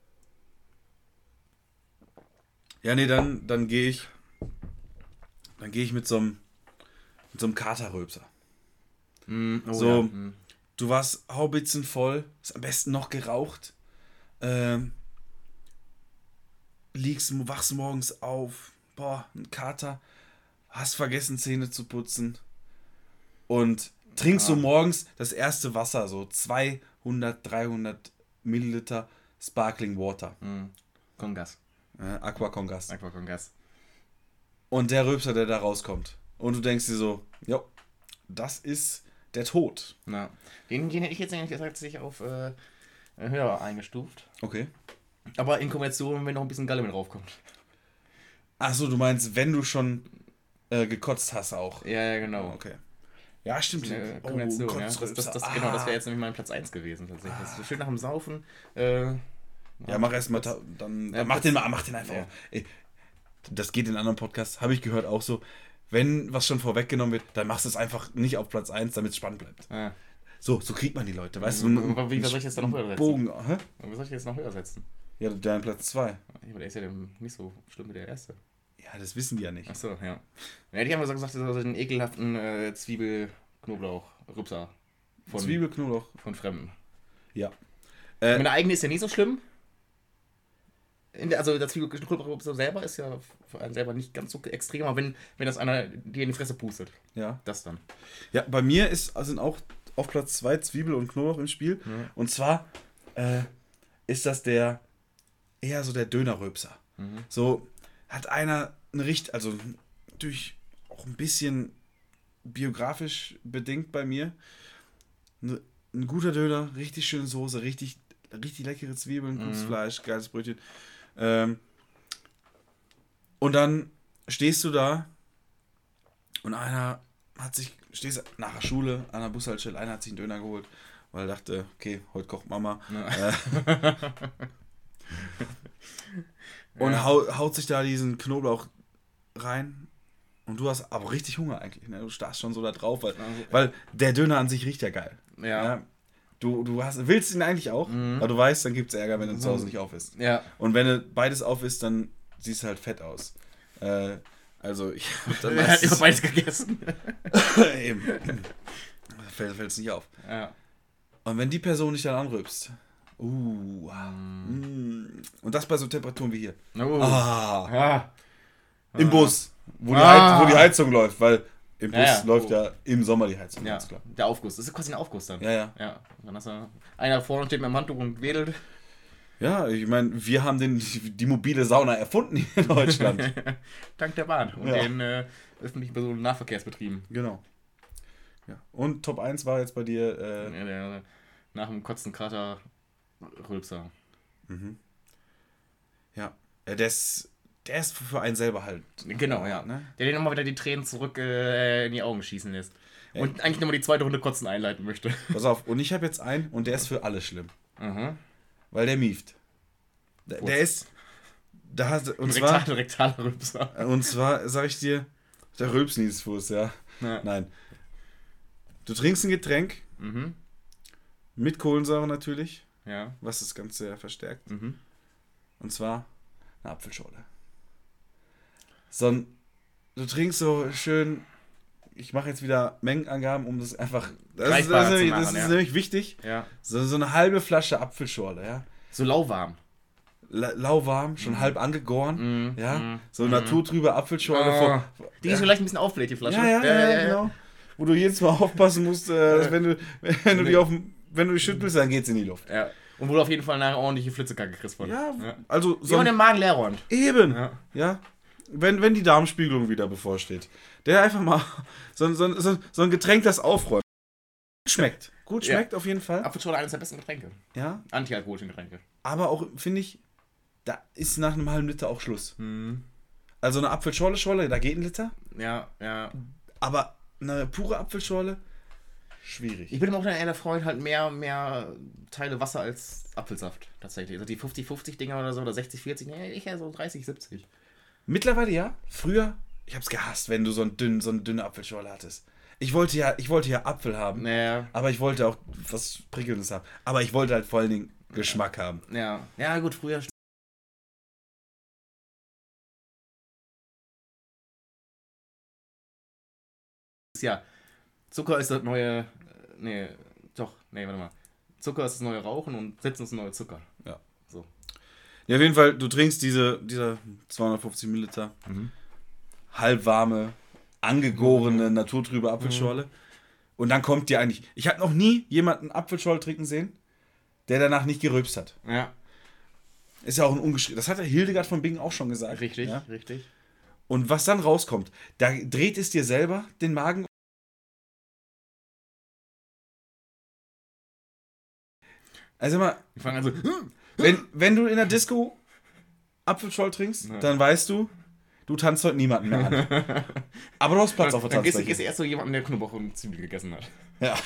Ja, nee, dann, dann gehe ich. Dann gehe ich mit so einem mit so einem Katerrülpser. Mm, oh, So. ja. Mm. Du warst haubitzenvoll, ist am besten noch geraucht. Ähm, liegst, wachst morgens auf, boah, ein Kater, hast vergessen Zähne zu putzen und trinkst Ah. du morgens das erste Wasser, so zweihundert, dreihundert Milliliter Sparkling Water, Mm. Kongas. äh, Aqua con Gas. Aqua Kongas. Und der Rülpser, der da rauskommt. Und du denkst dir so, jo, das ist der Tod. Na, den, den hätte ich jetzt eigentlich tatsächlich auf äh, höher eingestuft. Okay. Aber in Kombination, wenn noch ein bisschen Galle mit draufkommt. Achso, du meinst, wenn du schon äh, gekotzt hast auch. Ja, ja, genau. Okay. Ja, stimmt. Eine Oh, Kombination, ja. Das, Kotzrülpser. das, das, Ah. Genau, das wäre jetzt nämlich mein Platz eins gewesen tatsächlich. Das ist so schön nach dem Saufen. Äh, Ja, mach erst mal, ta- dann, Ja, dann mach Platz- den mal, mach den einfach Ja. auf. Ey, das geht in anderen Podcasts, habe ich gehört auch so. Wenn was schon vorweggenommen wird, dann machst du es einfach nicht auf Platz eins, damit es spannend bleibt. ah. So, so kriegt man die Leute, weißt du? Wie- wie soll ich das dann noch höher setzen? Bogen, hä? Wie soll ich jetzt noch höher setzen? Ja, dein Platz zwei. Ja, aber der ist ja dann nicht so schlimm wie der erste. Ja, das wissen die ja nicht. Achso, ja. Ja, die haben ja so gesagt, das ist also den ekelhaften äh, Zwiebel-Knoblauch-Rübser von, Zwiebelknoblauch. von Fremden. Ja. Äh, Meine eigene ist ja nicht so schlimm. In der, also der Zwiebelknoblauch selber ist ja für einen selber nicht ganz so extrem, aber wenn, wenn das einer dir in die Fresse pustet, ja. das dann. Ja, bei mir ist, sind auch auf Platz zwei Zwiebel und Knoblauch im Spiel. Ja. Und zwar äh, ist das der eher so der Dönerrülpser. Mhm. So hat einer eine Richt, also natürlich auch ein bisschen biografisch bedingt bei mir. Ne, ein guter Döner, richtig schöne Soße, richtig, richtig leckere Zwiebeln, gutes Mhm. Fleisch, geiles Brötchen. Ähm, und dann stehst du da und einer hat sich, stehst nach der Schule an der Bushaltestelle, einer hat sich einen Döner geholt, weil er dachte, okay, heute kocht Mama. Ja. Äh, und Ja. hau, haut sich da diesen Knoblauch rein. Und du hast aber richtig Hunger eigentlich. Ne? Du starrst schon so da drauf, weil, Also, weil der Döner an sich riecht ja geil. Ja. Ja. Du, du hast, willst ihn eigentlich auch, Mhm. aber du weißt, dann gibt es Ärger, wenn du zu Hause nicht auf isst. Ja. Und wenn du beides auf isst, dann siehst du halt fett aus. Äh, also ich hab dann Er hat immer meistens, beides gegessen. eben, fällt es nicht auf. Ja. Und wenn die Person dich dann anrübst, uh, mm, und das bei so Temperaturen wie hier. Oh. Ah, Ah. im Bus, wo die, Ah. Heiz, wo die Heizung läuft, weil Im Bus Ja, ja, läuft so. ja im Sommer die Heizung, Ja, ganz klar. der Aufguss. Das ist quasi ein Aufguss dann. Ja, ja. Ja. Dann hast du einer vorne steht mit dem Handtuch und wedelt. Ja, ich meine, wir haben den, die mobile Sauna erfunden hier in Deutschland. Dank der Bahn und Ja. den äh, öffentlichen Personennahverkehrsbetrieben. Genau. Ja. Und Top eins war jetzt bei dir. Äh, Ja, der, nach dem Kotzen Krater Rülpser. ja. Äh, Der ist, der ist für einen selber halt. Genau, ja. Ne? Der dir nochmal wieder die Tränen zurück äh, in die Augen schießen lässt. Und eigentlich nochmal die zweite Runde Kotzen einleiten möchte. Pass auf, und ich habe jetzt einen und der ist für alle schlimm. Mhm. Weil der mieft. Der, der ist. Da hat, und Rektal, zwar, rektal Rülpser. und zwar, sag ich dir, der Rülpsniesfuß, ja. Ja. Nein. Du trinkst ein Getränk, Mhm. mit Kohlensäure natürlich, Ja. was das Ganze ja verstärkt. Mhm. Und zwar eine Apfelschorle. So ein, du trinkst so schön, ich mache jetzt wieder Mengenangaben, um das einfach, das, ist, das, ist, Greifbarer zu nämlich, machen, das ist ja. nämlich wichtig, Ja. so, so eine halbe Flasche Apfelschorle, ja. So lauwarm. La- lauwarm, schon halb angegoren, Mhm. ja. Mhm. So naturtrübe Apfelschorle. Ah. vor, Die ist vielleicht ein bisschen aufbläht, die Flasche. ja, ja, ja, ja, genau. Wo du jedes Mal aufpassen musst, äh, dass wenn du, wenn du die auf dem, wenn du die schüttelst, dann geht's in die Luft. Ja. Und wo du auf jeden Fall nachher ordentliche Flitzekacke kriegst von. Ja, Ja. also So so und den Magen leer räumt. eben, Ja. ja. Wenn, wenn die Darmspiegelung wieder bevorsteht. Der einfach mal so, so, so, so ein Getränk, das aufräumt. Schmeckt. Gut Ja. schmeckt auf jeden Fall. Apfelschorle eines der besten Getränke. Ja. Antialkoholischen Getränke. Aber auch, finde ich, da ist nach einem halben Liter auch Schluss. Mhm. Also eine Apfelschorle-Schorle, da geht ein Liter. Ja, ja. Aber eine pure Apfelschorle, schwierig. Ich bin aber auch eher der Freund, halt mehr, mehr Teile Wasser als Apfelsaft. Tatsächlich. Also die fünfzig fünfzig Dinger oder so, oder sechzig vierzig, nee, ich eher so dreißig siebzig. Mittlerweile ja. Früher, ich hab's gehasst, wenn du so, ein dünn, so eine dünne Apfelschorle hattest. Ich wollte ja, ich wollte ja Apfel haben. Naja. Aber ich wollte auch was Prickelndes haben. Aber ich wollte halt vor allen Dingen Geschmack haben. Ja. Ja, gut, früher. Ja. Zucker ist das neue. äh, Nee, doch, nee, warte mal. Zucker ist das neue Rauchen und Sitzen ist das neue Zucker. Ja. So. Ja, auf jeden Fall, du trinkst diese, diese zweihundertfünfzig Milliliter halbwarme, angegorene, naturtrübe Apfelschorle. Und dann kommt dir eigentlich. Ich habe noch nie jemanden Apfelschorle trinken sehen, der danach nicht gerülpst hat. Ja. Ist ja auch ein ungeschrieben. Das hat der Hildegard von Bingen auch schon gesagt. Richtig, Ja? richtig. Und was dann rauskommt, da dreht es dir selber den Magen. Also mal, Ich fange also. wenn, wenn du in der Disco Apfelschorle trinkst, Ja. dann weißt du, du tanzt heute niemanden mehr an. Aber du hast Platz auf der Dann gehst du Tanzfläche. gehst du erst so jemanden, der Knoblauch und Zwiebel gegessen hat. Ja.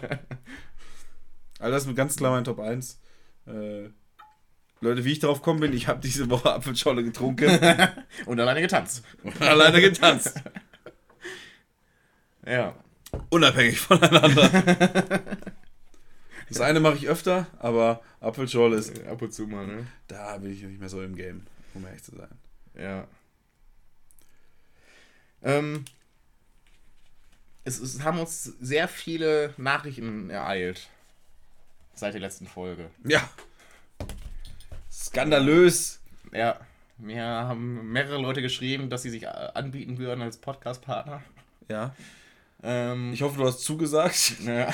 Also das ist ganz klar mein Top eins. Äh, Leute, wie ich darauf gekommen bin, ich habe diese Woche Apfelschorle getrunken Und alleine getanzt. und alleine getanzt. Ja. Unabhängig voneinander. Das eine mache ich öfter, aber Apfelschorle ist, Ab und zu mal, ne? da bin ich nicht mehr so im Game, um ehrlich zu sein. Ja. Ähm, es, es haben uns sehr viele Nachrichten ereilt. Seit der letzten Folge. Ja. Skandalös. Ja. Mir haben mehrere Leute geschrieben, dass sie sich äh, anbieten würden als Podcast-Partner. Ja. Ähm, Ich hoffe, du hast zugesagt. Ja.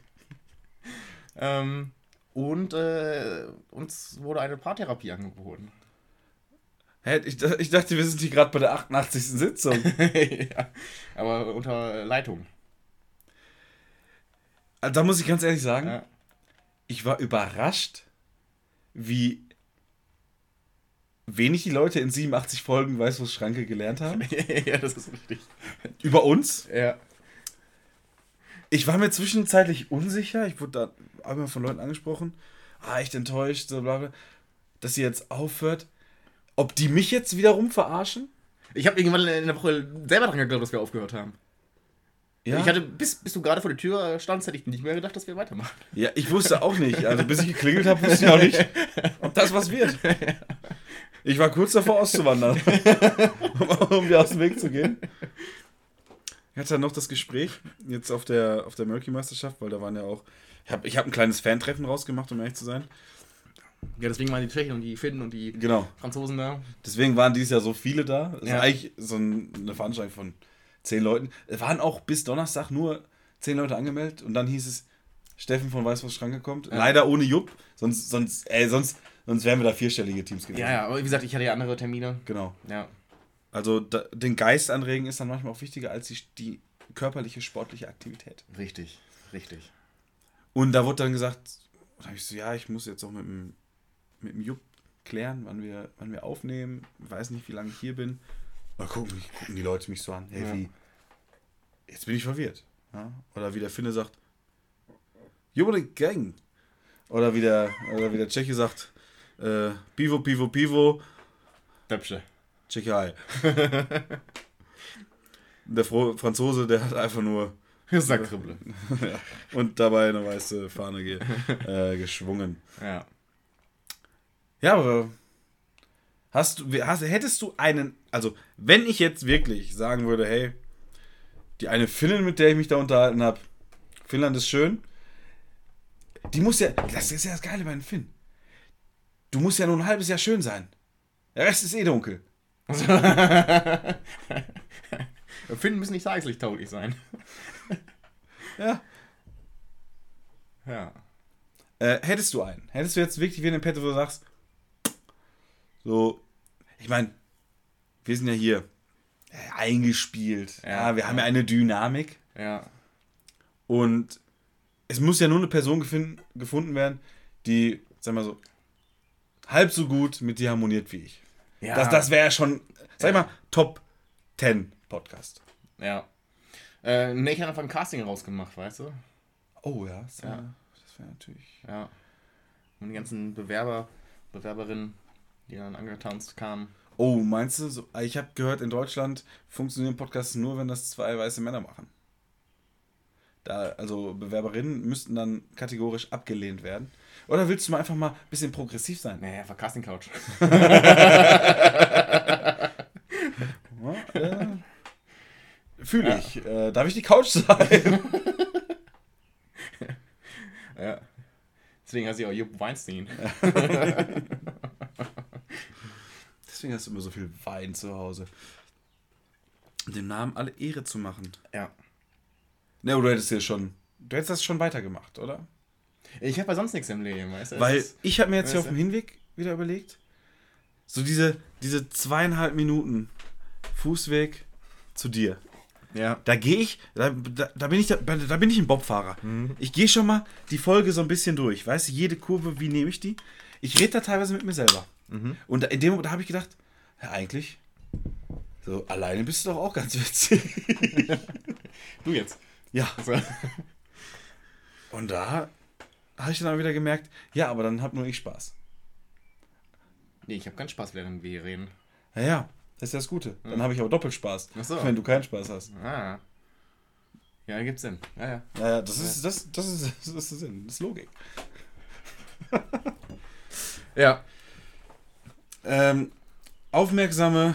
ähm, und äh, uns wurde eine Paartherapie angeboten. Hä, ich, ich dachte, wir sind hier gerade bei der achtundachtzigsten Sitzung. Ja, aber unter Leitung. Also, da muss ich ganz ehrlich sagen, Ja. ich war überrascht, wie wenig die Leute in siebenundachtzig Folgen Weißwurst Schranke gelernt haben. Ja, das ist richtig. Über uns. Ja. Ich war mir zwischenzeitlich unsicher. Ich wurde da einmal von Leuten angesprochen. Ah, echt enttäuscht, so bla bla, dass sie jetzt aufhört. Ob die mich jetzt wiederum verarschen? Ich habe irgendwann in der Woche selber dran geglaubt, dass wir aufgehört haben. Ja. Ich hatte, bis, bis du gerade vor der Tür standst, hätte ich nicht mehr gedacht, dass wir weitermachen. Ja, ich wusste auch nicht. Also bis ich geklingelt habe, wusste ich auch nicht, ob das was wird. Ich war kurz davor auszuwandern, um, um dir aus dem Weg zu gehen. Ich hatte dann noch das Gespräch, jetzt auf der, auf der Murky-Meisterschaft, weil da waren ja auch, ich habe ich hab ein kleines Fantreffen rausgemacht, um ehrlich zu sein. Ja, deswegen waren die Tschechen und die Finnen und die Genau. Franzosen da. Deswegen waren dieses Jahr so viele da. Das Ja. ist eigentlich so ein, eine Veranstaltung von zehn Leuten. Es waren auch bis Donnerstag nur zehn Leute angemeldet und dann hieß es, Steffen von Weißwurst Schranke kommt. Ja. Leider ohne Jupp, sonst, sonst, ey, sonst, sonst wären wir da vierstellige Teams gewesen. Ja, ja, aber wie gesagt, ich hatte ja andere Termine. Genau. Ja. Also da, den Geist anregen ist dann manchmal auch wichtiger als die, die körperliche, sportliche Aktivität. Richtig, richtig. Und da wurde dann gesagt, da habe ich so, ja, ich muss jetzt auch mit dem, mit dem Jupp klären, wann wir, wann wir aufnehmen. Ich weiß nicht, wie lange ich hier bin. Da gucken, gucken die Leute mich so an. Hey, ja. wie? Jetzt bin ich verwirrt. Ja? Oder wie der Finne sagt, Jubel Gang. Oder wie der, oder wie der Tscheche sagt, äh, Pivo, Pivo, Pivo. Döpsche. Tschechei. Der Fro- Franzose, der hat einfach nur Sackribbel. ja, und dabei eine weiße Fahne ge- äh, geschwungen. Ja. Ja, aber hast du, hast, hättest du einen, also wenn ich jetzt wirklich sagen würde, hey, die eine Finnin, mit der ich mich da unterhalten habe, Finnland ist schön, die muss ja, das ist ja das Geile bei den Finn. Du musst ja nur ein halbes Jahr schön sein. Der Rest ist eh dunkel. Finn müssen nicht tageslichttauglich sein. Ja. Ja. Äh, hättest du einen? Hättest du jetzt wirklich wie in Petto, wo du sagst, so, ich meine, wir sind ja hier äh, eingespielt. Ja, ja wir ja. haben ja eine Dynamik. Ja. Und es muss ja nur eine Person gefin- gefunden werden, die, sag mal so, halb so gut mit dir harmoniert wie ich. Ja. Das, das wäre ja schon, sag ich ja. mal, Top zehn Podcast. Ja. Äh, ne, ich habe einfach ein Casting rausgemacht, weißt du? Oh ja, das wäre ja. wär natürlich... Ja. Und die ganzen Bewerber, Bewerberinnen, die dann angetanzt kamen. Oh, meinst du, so, ich habe gehört, in Deutschland funktionieren Podcasts nur, wenn das zwei weiße Männer machen. Da, also Bewerberinnen müssten dann kategorisch abgelehnt werden. Oder willst du mal einfach mal ein bisschen progressiv sein? Nee, einfach Casting Couch. ja, äh, Fühle ja. ich. Äh, darf ich die Couch sein? ja. Deswegen heißt sie auch Jupp Weinstein. Deswegen hast du immer so viel Wein zu Hause. Dem Namen alle Ehre zu machen. Ja. Ne, du hättest ja schon. Du hättest das schon weitergemacht, oder? Ich habe ja sonst nichts im Leben, weißt du? Weil ich habe mir jetzt hier auf dem Hinweg wieder überlegt, so diese, diese zweieinhalb Minuten Fußweg zu dir. Ja. Da gehe ich, da, da, da bin ich, da, da bin ich ein Bobfahrer. Mhm. Ich gehe schon mal die Folge so ein bisschen durch. Weißt du, jede Kurve, wie nehme ich die? Ich rede da teilweise mit mir selber. Mhm. Und in dem Moment, da habe ich gedacht, ja, eigentlich, so alleine bist du doch auch ganz witzig. Du jetzt. Ja. Also. Und da habe ich dann auch wieder gemerkt, ja, aber dann hab nur ich Spaß. Nee, ich habe keinen Spaß, während wir reden. Ja, ja, das ist ja das Gute. Dann habe ich aber doppelt Spaß, Ach so. wenn du keinen Spaß hast. Ah. Ja, gibt's Sinn. Ja, ja. Ja, ja, das ist, das, das ist, das ist der Sinn, das ist Logik. Ja. Ähm, aufmerksame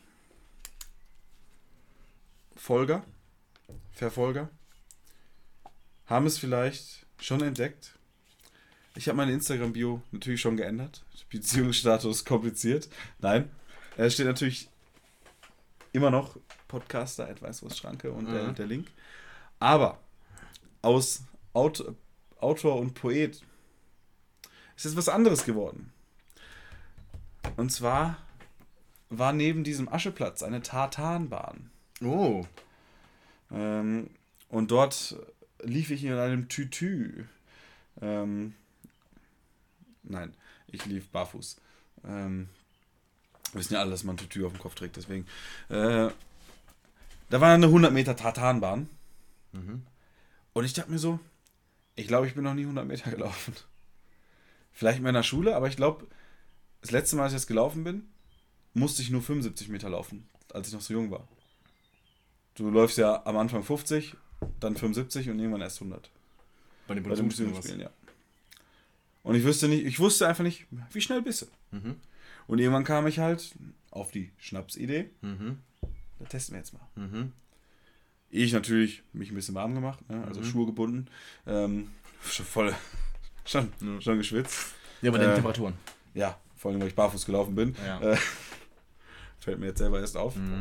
Folger, Verfolger haben es vielleicht schon entdeckt. Ich habe meine Instagram-Bio natürlich schon geändert. Beziehungsstatus kompliziert. Nein, es steht natürlich immer noch Podcaster at Weißwurst Schranke und mhm. der, der Link. Aber aus Autor, Autor und Poet ist jetzt was anderes geworden. Und zwar war neben diesem Ascheplatz eine Tartanbahn. Oh. Ähm, und dort lief ich in einem Tütü. Ähm, nein, ich lief barfuß. Ähm, wir wissen ja alle, dass man ein Tütü auf dem Kopf trägt, deswegen. Äh, da war eine hundert Meter Tartanbahn. Mhm. Und ich dachte mir so, ich glaube, ich bin noch nie hundert Meter gelaufen. Vielleicht in meiner Schule, aber ich glaube, das letzte Mal, als ich jetzt gelaufen bin, musste ich nur fünfundsiebzig Meter laufen, als ich noch so jung war. Du läufst ja am Anfang fünfzig, dann fünfundsiebzig und irgendwann erst hundert. Bei den Bundesliga-Spielen, ja. Und ich wusste nicht, ich wusste einfach nicht, wie schnell bist du. Mhm. Und irgendwann kam ich halt auf die Schnapsidee. Mhm. Da testen wir jetzt mal. Mhm. Ich natürlich mich ein bisschen warm gemacht, ne? Also mhm. Schuhe gebunden. Ähm, schon voll, schon, mhm. schon geschwitzt. Ja, bei den äh, Temperaturen. Ja, vor allem, weil ich barfuß gelaufen bin. Ja. Äh, fällt mir jetzt selber erst auf. Mhm.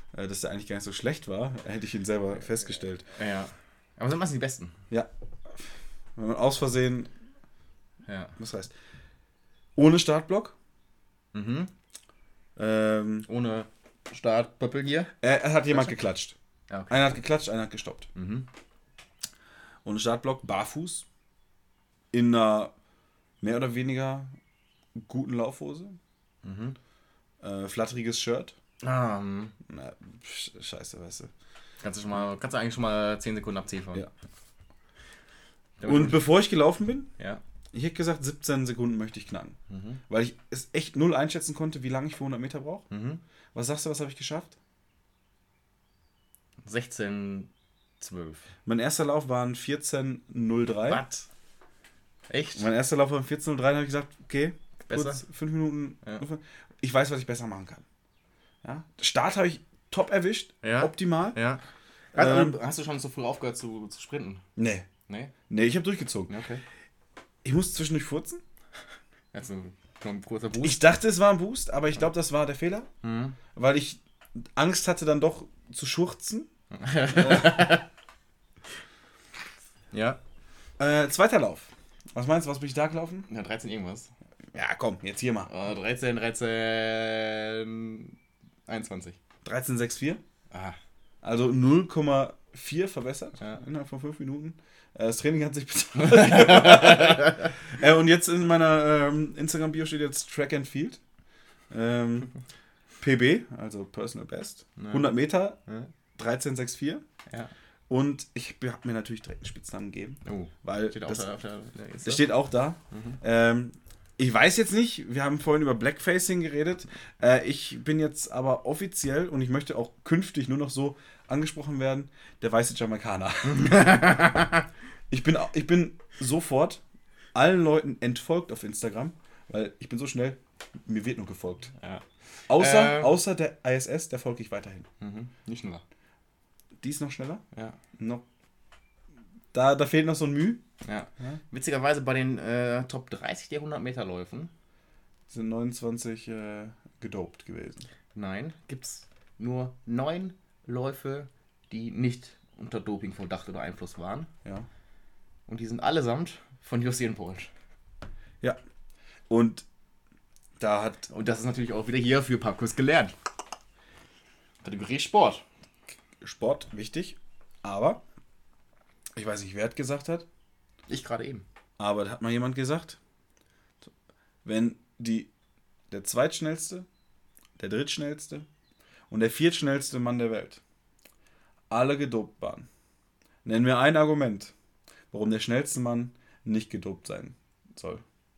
äh, dass der eigentlich gar nicht so schlecht war, hätte ich ihn selber festgestellt. Ja. Aber sind meistens die Besten. Ja. Wenn man aus Versehen, Ja. was heißt, ohne Startblock, Mhm. ähm, Ohne Startpöppel hier. er, er hat jemand geklatscht. Ja, okay. Einer hat geklatscht, einer hat gestoppt. Mhm. Ohne Startblock, barfuß, in einer mehr oder weniger guten Laufhose, Mhm. äh, flatteriges Shirt. Ah, hm. Na, sch- scheiße, weißt du. kannst du schon mal, kannst du eigentlich schon mal zehn Sekunden abziehen von. Ja. Damit Und du- bevor ich gelaufen bin, ja. ich hätte gesagt, siebzehn Sekunden möchte ich knacken. Mhm. Weil ich es echt null einschätzen konnte, wie lange ich für hundert Meter brauche. Mhm. Was sagst du, was habe ich geschafft? sechzehn, zwölf. Mein erster Lauf war ein vierzehn null drei. Was? Echt? Mein erster Lauf war ein vierzehn null drei, da habe ich gesagt, okay, Besser? kurz fünf Minuten. Ja. Ich weiß, was ich besser machen kann. Ja? Start habe ich top erwischt, Ja. optimal. Ja. Hast, Ähm, hast du schon so früh aufgehört zu, zu sprinten? Nee, Nee? nee, ich habe durchgezogen. Ja, okay. Ich musste zwischendurch furzen. Jetzt ein, ein kurzer Boost. Ich dachte, es war ein Boost, aber ich glaube, das war der Fehler, Mhm. weil ich Angst hatte, dann doch zu schurzen. Ja. Äh, zweiter Lauf. Was meinst du, was bin ich da gelaufen? Ja, dreizehn irgendwas. Ja, komm, jetzt hier mal. Äh, dreizehn, dreizehn, einundzwanzig. dreizehn sechs vier. Ah. Also null Komma vier verbessert Ja. innerhalb von fünf Minuten. Äh, Das Training hat sich bezahlt. äh, und jetzt in meiner ähm, Instagram-Bio steht jetzt Track and Field. Ähm, P B, also Personal Best. Ja. hundert Meter, Ja. dreizehn sechs vier. Ja. Und ich habe mir natürlich direkt einen Spitznamen gegeben. Oh. Weil Steht auch das, da auf der, der Insta? das steht auch da. Mhm. Ähm, ich weiß jetzt nicht, wir haben vorhin über Blackfacing geredet. Äh, ich bin jetzt aber offiziell und ich möchte auch künftig nur noch so angesprochen werden, der weiße Jamaikaner. ich, bin, ich bin sofort allen Leuten entfolgt auf Instagram, weil ich bin so schnell, mir wird nur gefolgt. Ja. Außer, Äh. außer der I S S, der folge ich weiterhin. Mhm. Nicht schneller. Die ist noch schneller. Ja. Noch. Da, da fehlt noch so ein Mühe. Ja. Witzigerweise bei den äh, Top dreißig der hundert Meter Läufen, Sind neunundzwanzig äh, gedopt gewesen. nein, gibt es nur neun Läufe, die nicht unter Dopingverdacht oder Einfluss waren. Ja. Und die sind allesamt von Usain Bolt. Ja. Und da hat Und das ist natürlich auch wieder hier für Parkurs gelernt. Kategorie Sport. Sport wichtig, aber ich weiß nicht, wer es gesagt hat, Ich gerade eben. aber da hat mal jemand gesagt, wenn die der zweitschnellste, der drittschnellste und der viertschnellste Mann der Welt alle gedopt waren, nennen wir ein Argument, warum der schnellste Mann nicht gedopt sein soll.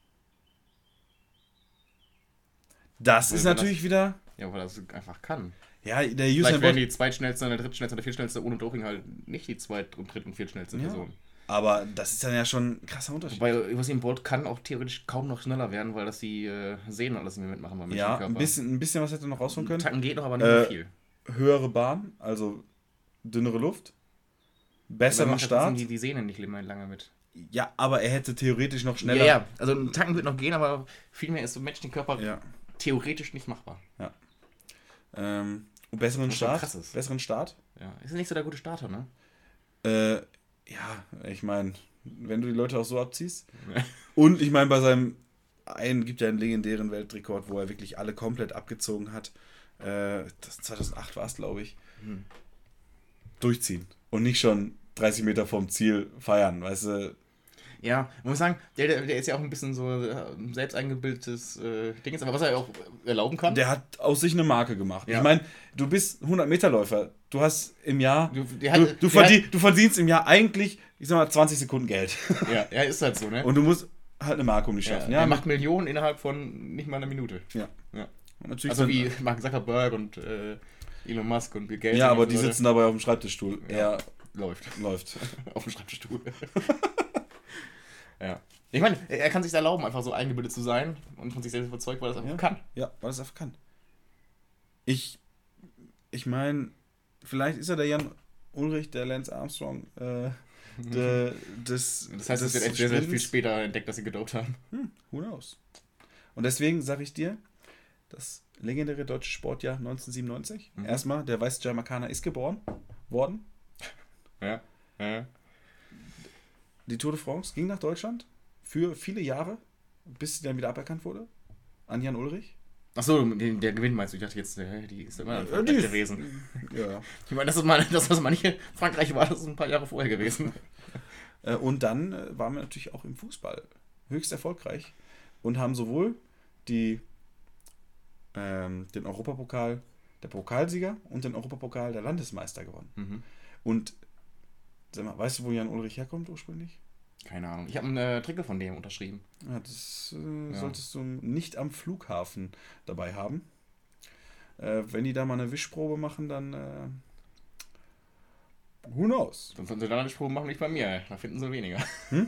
Das Weil ist man natürlich wieder, Ja, weil er es einfach kann. ja, der Vielleicht Usain wären Bolt, die zweitschnellste, der drittschnellste und der viertschnellste ohne Doping halt nicht die zweit-, und dritt- und viertschnellste Ja. Person. aber das ist dann ja schon ein krasser Unterschied. Wobei Usain Bolt kann auch theoretisch kaum noch schneller werden, weil das die äh, Sehnen alles nicht mehr mitmachen beim Ja, menschlichen ein bisschen, ein bisschen was hätte noch rausholen können. Tacken geht noch, aber nicht Äh, mehr viel. Höhere Bahn, also dünnere Luft, Dann besseren macht er Start. trotzdem die, die Sehnen nicht mehr lange mit. Ja, aber er hätte theoretisch noch schneller. Ja, ja, also ein Tacken wird noch gehen, aber viel mehr ist im menschlichen Körper Ja. theoretisch nicht machbar. Ähm, und besseren Was schon Start. krass ist. Besseren Start. Ja, ist nicht so der gute Starter, ne? Äh, ja, ich meine, wenn du die Leute auch so abziehst. Und ich meine, bei seinem einen gibt ja einen legendären Weltrekord, wo er wirklich alle komplett abgezogen hat. Äh, das zweitausendacht war es, glaube ich. Hm. Durchziehen. Und nicht schon dreißig Meter vom Ziel feiern, weißt du? Ja, man muss sagen, der, der, der ist ja auch ein bisschen so äh, ein selbst eingebildetes äh, Ding, aber was er auch erlauben kann. Der hat aus sich eine Marke gemacht. Ja. Ich meine, du bist hundert-Meter-Läufer. Du hast im Jahr. Du- Du, der hat- du, der verdien, du verdienst im Jahr eigentlich, ich sag mal, zwanzig Sekunden Geld. Ja, ja, ist halt so, ne? Und du musst halt eine Marke um dich ja, schaffen. der Ja, macht Millionen innerhalb von nicht mal einer Minute. ja. Ja. Und natürlich Also sind- wie Mark Zuckerberg und äh, Elon Musk und Bill Gates. Ja, und aber so die Leute. sitzen dabei auf dem Schreibtischstuhl. Ja. Er Läuft. läuft. Auf dem Schreibtischstuhl. Ja. Ich meine, er kann sich erlauben, einfach so eingebildet zu sein und von sich selbst überzeugt, weil er das einfach Ja. kann. Ja, weil er es einfach kann. Ich, ich meine, vielleicht ist er der Jan Ulrich, der Lance Armstrong, äh, de, des, Das heißt, es des wird erst sehr, sehr viel Sprintens. später entdeckt, dass sie gedopt haben. Hm, who knows? Und deswegen sage ich dir, das legendäre deutsche Sportjahr neunzehnhundertsiebenundneunzig. Mhm. Erstmal, der weiße Jamaikaner ist geboren worden. Ja. ja. Die Tour de France ging nach Deutschland für viele Jahre, bis sie dann wieder aberkannt wurde. An Jan Ulrich. Achso, der Gewinn meinst du? Ich dachte jetzt, äh, die ist immer in Frankreich die- gewesen. Ja. Ich meine, das ist mal, das, was manche Frankreich war, das ist ein paar Jahre vorher gewesen. Äh, Und dann äh, waren wir natürlich auch im Fußball höchst erfolgreich und haben sowohl die, ähm, den Europapokal der Pokalsieger und den Europapokal der Landesmeister gewonnen. Mhm. Und sag mal, weißt du, wo Jan Ulrich herkommt ursprünglich? Keine Ahnung. Ich habe einen äh, Trikot von dem unterschrieben. Ja, das äh, Ja. solltest du nicht am Flughafen dabei haben. Äh, wenn die da mal eine Wischprobe machen, dann äh, who knows? Sonst sollen sie dann eine Probe machen, nicht bei mir. Da finden sie weniger.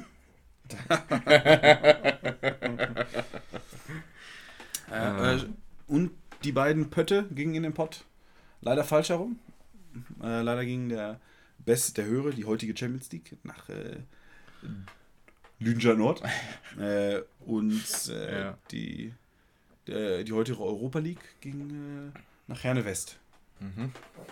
Äh, äh, und die beiden Pötte gingen in den Pott. Leider falsch herum. Äh, leider ging der Beste, der Höhere, die heutige Champions League, nach äh, Lüdenscheid Nord. äh, und äh, Ja. die, der, die heutige Europa League ging äh, nach Herne West. Mhm.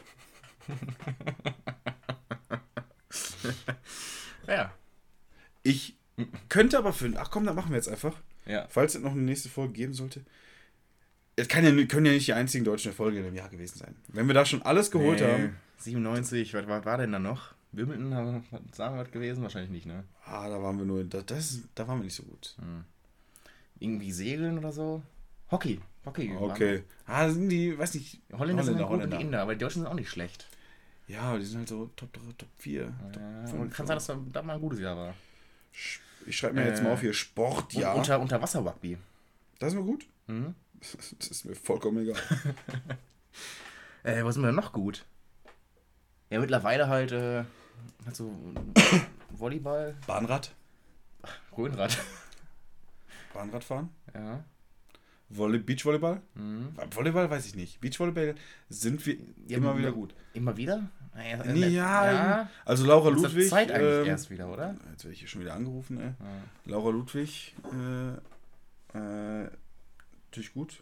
ja. Ich könnte aber für. Ach komm, dann machen wir jetzt einfach. Ja. Falls es noch eine nächste Folge geben sollte. Es kann ja, können ja nicht die einzigen deutschen Erfolge in dem Jahr gewesen sein. Wenn wir da schon alles geholt Nee, haben. siebenundneunzig, was war, war denn da noch? Wimbledon, haben wir- sagen wir was gewesen? Wahrscheinlich nicht, ne? Ah, da waren wir nur. Da, das, da waren wir nicht so gut. Irgendwie Segeln oder so? Hockey. Hockey. Okay. Ah, sind die, weiß nicht. waren- Holländer, sind Holländer, gut und Holländer. die Inder, aber die Deutschen sind auch nicht schlecht. Ja, aber die sind halt so Top drei, Top vier. Top Ja, fünf. und kann sein, dass da da mal ein gutes Jahr war. Ich schreibe mir jetzt mal Äh, auf hier Sport, ja. Und unter, Unterwasser-Rugby. Das ist mir gut. Mhm. Das ist mir vollkommen egal. Äh, was ist mir denn noch gut? Ja, mittlerweile halt, äh, halt so Volleyball, Bahnrad. Rhönrad. Bahnradfahren. Ja. Volley, Beachvolleyball. Mhm. Volleyball weiß ich nicht. Beachvolleyball sind wir Ja, immer ja. wieder gut. Immer wieder? Naja, äh, Nee, ja, ja. also Laura Letzter Ludwig. Zeit eigentlich ähm, erst wieder, oder? Jetzt werde ich hier schon wieder angerufen, ey. Ja. Laura Ludwig. Äh, äh, natürlich gut.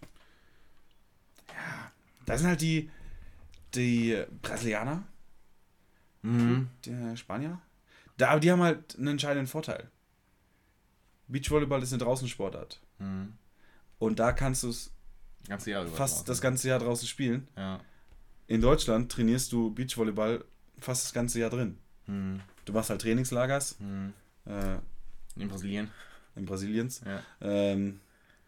Ja, da sind halt die, die Brasilianer, Mhm. die Spanier. Da, aber die haben halt einen entscheidenden Vorteil. Beachvolleyball ist eine Draußensportart. Mhm. Und da kannst du es Ganze Jahr über. fast draußen. das ganze Jahr draußen spielen. Ja. In Deutschland trainierst du Beachvolleyball fast das ganze Jahr drin. Mhm. Du machst halt Trainingslagers Mhm. äh, In Brasilien. in Brasiliens. Ja. Ähm,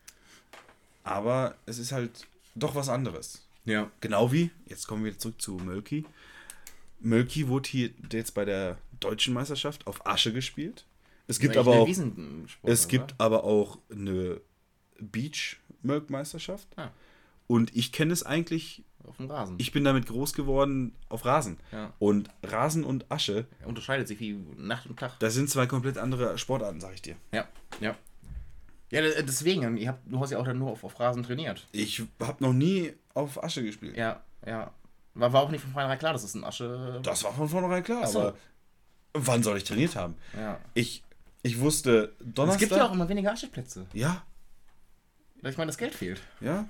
aber es ist halt doch was anderes. Ja. Genau wie, jetzt kommen wir zurück zu Mölki. Mölki wurde hier jetzt bei der deutschen Meisterschaft auf Asche gespielt. Es gibt aber auch, es gibt aber auch eine Beach-Mölk-Meisterschaft. Ah. Und ich kenne es eigentlich, Auf dem Rasen. ich bin damit groß geworden auf Rasen. Ja. Und Rasen und Asche, Er unterscheidet sich wie Nacht und Tag. das sind zwei komplett andere Sportarten, sag ich dir. Ja. Ja. Ja, d- deswegen, ihr habt, du hast ja auch dann nur auf, auf Rasen trainiert. Ich habe noch nie auf Asche gespielt. Ja, ja. War, war auch nicht von vornherein klar, dass es ein Asche. Das war von vornherein klar, Ach so. aber wann soll ich trainiert haben? Ja. Ich, ich wusste Es Donnerstag. gibt ja auch immer weniger Ascheplätze. Ja, Ich meine, das Geld fehlt. ja.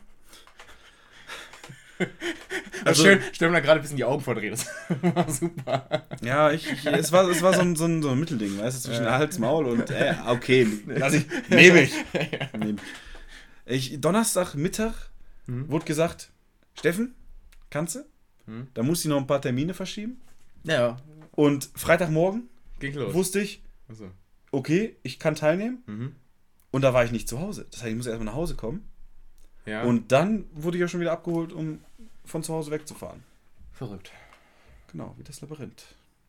Also, schön, stell mir da gerade ein bisschen die Augen verdreht. Das war super. Ja, ich, ich, es war, es war so, ein, so, ein, so ein Mittelding, weißt du, zwischen Ja. Hals, Maul und, äh, okay, lass ich, nehme ich. Nehm. ich. Donnerstag Mittag Mhm. wurde gesagt, Steffen, kannst du? Mhm. Da musste ich noch ein paar Termine verschieben. Ja, Und Freitagmorgen ging los. wusste ich, Achso. okay, ich kann teilnehmen. Mhm. Und da war ich nicht zu Hause. Das heißt, ich muss erstmal nach Hause kommen. Ja. Und dann wurde ich ja schon wieder abgeholt, um von zu Hause wegzufahren. verrückt. Genau, wie das Labyrinth.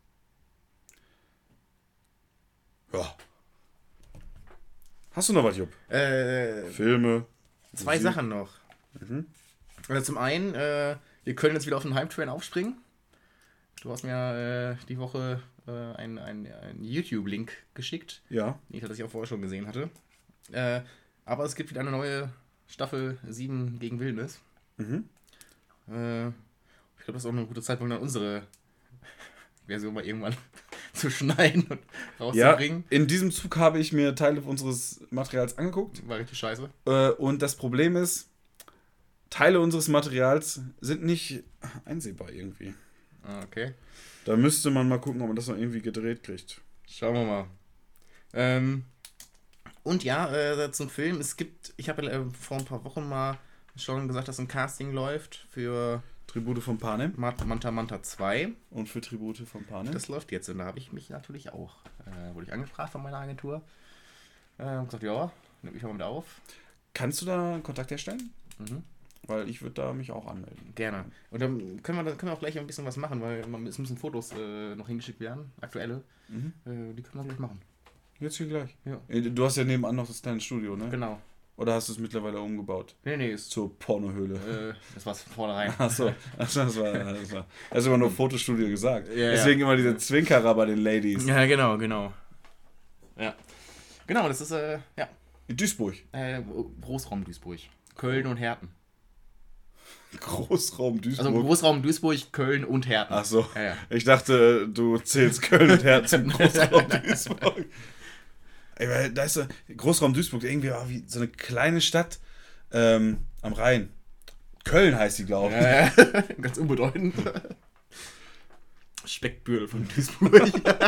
Ja. Hast du noch was, Jupp? Äh, Filme. zwei Musik. Sachen noch. Mhm. Also zum einen, äh, wir können jetzt wieder auf den Hype-Train aufspringen. Du hast mir äh, die Woche äh, einen ein YouTube-Link geschickt. Ja. Ich hatte das ja auch vorher schon gesehen hatte. Äh, aber es gibt wieder eine neue Staffel sieben gegen Wildnis. Mhm. Äh, ich glaube, das ist auch eine gute Zeitpunkt, dann unsere Version mal irgendwann zu schneiden und Ja, rauszubringen. in diesem Zug habe ich mir Teile unseres Materials angeguckt. War richtig scheiße. Äh, und das Problem ist, Teile unseres Materials sind nicht einsehbar irgendwie. Ah, okay. Da müsste man mal gucken, ob man das noch irgendwie gedreht kriegt. Schauen wir mal. Ähm, und ja, äh, zum Film. Es gibt, ich habe äh, vor ein paar Wochen mal schon gesagt, dass ein Casting läuft für Tribute von Panem. Manta Manta zwei. Und für Tribute von Panem. Das läuft jetzt und da habe ich mich natürlich auch, äh, wurde ich angefragt von meiner Agentur. Äh, und gesagt, ja, nehme ich mal mit auf. Kannst du da Kontakt herstellen? Mhm. Weil ich würde da mich auch anmelden. Gerne. Und dann können wir, dann können wir auch gleich ein bisschen was machen, weil man, es müssen Fotos äh, noch hingeschickt werden, aktuelle. Mhm. Äh, die können wir gleich machen. Jetzt hier gleich. Ja. Du hast ja nebenan noch das kleine Studio, ne? Genau. Oder hast du es mittlerweile umgebaut? Nee, nee, ist Zur Pornohöhle. Äh, das war's von vornherein. Achso, das war, das war. Das ist immer nur Fotostudio gesagt. Ja, Deswegen ja. immer diese Zwinkerer bei den Ladies. Ja, genau, genau. Ja. Genau, das ist, äh, ja, In Duisburg. äh, Großraum Duisburg. Köln und Herten. Großraum Duisburg. Also Großraum Duisburg, Köln und Herten. Achso. Ja, ja. Ich dachte, du zählst Köln und Herz zum Großraum Duisburg. Ey, weil da ist so Großraum Duisburg, irgendwie war wie so eine kleine Stadt ähm, am Rhein. Köln heißt die, glaube ich. Ja, ja. Ganz unbedeutend. Speckbürdel von Duisburg.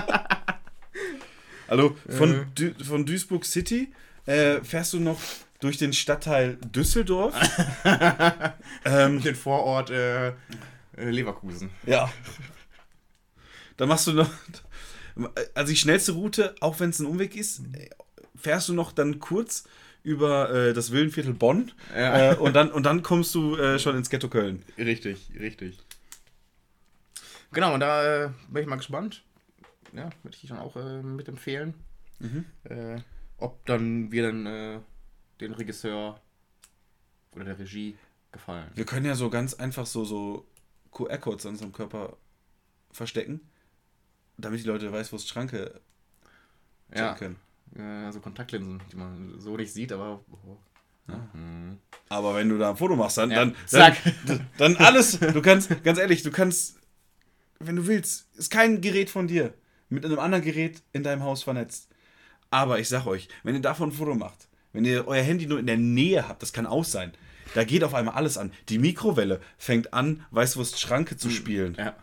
Also von, Äh. Du von Duisburg City äh, fährst du noch durch den Stadtteil Düsseldorf. ähm, Den Vorort äh, äh, Leverkusen. ja. Dann machst du noch, also die schnellste Route, auch wenn es ein Umweg ist, fährst du noch dann kurz über äh, das Villenviertel Bonn Ja. äh, und, dann, und dann kommst du äh, schon ins Ghetto Köln. Richtig, richtig. Genau, und da äh, bin ich mal gespannt. Ja, würde ich dich dann auch äh, mit empfehlen. Mhm. Äh, ob dann wir dann äh, den Regisseur oder der Regie gefallen. Wir können ja so ganz einfach so, so Q R-Codes an unserem Körper verstecken, damit die Leute Weißwurst-Schranke checken Ja, können. äh, so Kontaktlinsen, die man so nicht sieht, aber... Oh. Ja. Mhm. Aber wenn du da ein Foto machst, dann, Ja, dann, zack. dann, dann alles, du kannst, ganz ehrlich, du kannst, wenn du willst, ist kein Gerät von dir mit einem anderen Gerät in deinem Haus vernetzt. Aber ich sag euch, wenn ihr davon ein Foto macht, wenn ihr euer Handy nur in der Nähe habt, das kann auch sein, da geht auf einmal alles an. Die Mikrowelle fängt an, Weißwurst-Schranke zu spielen. Ja.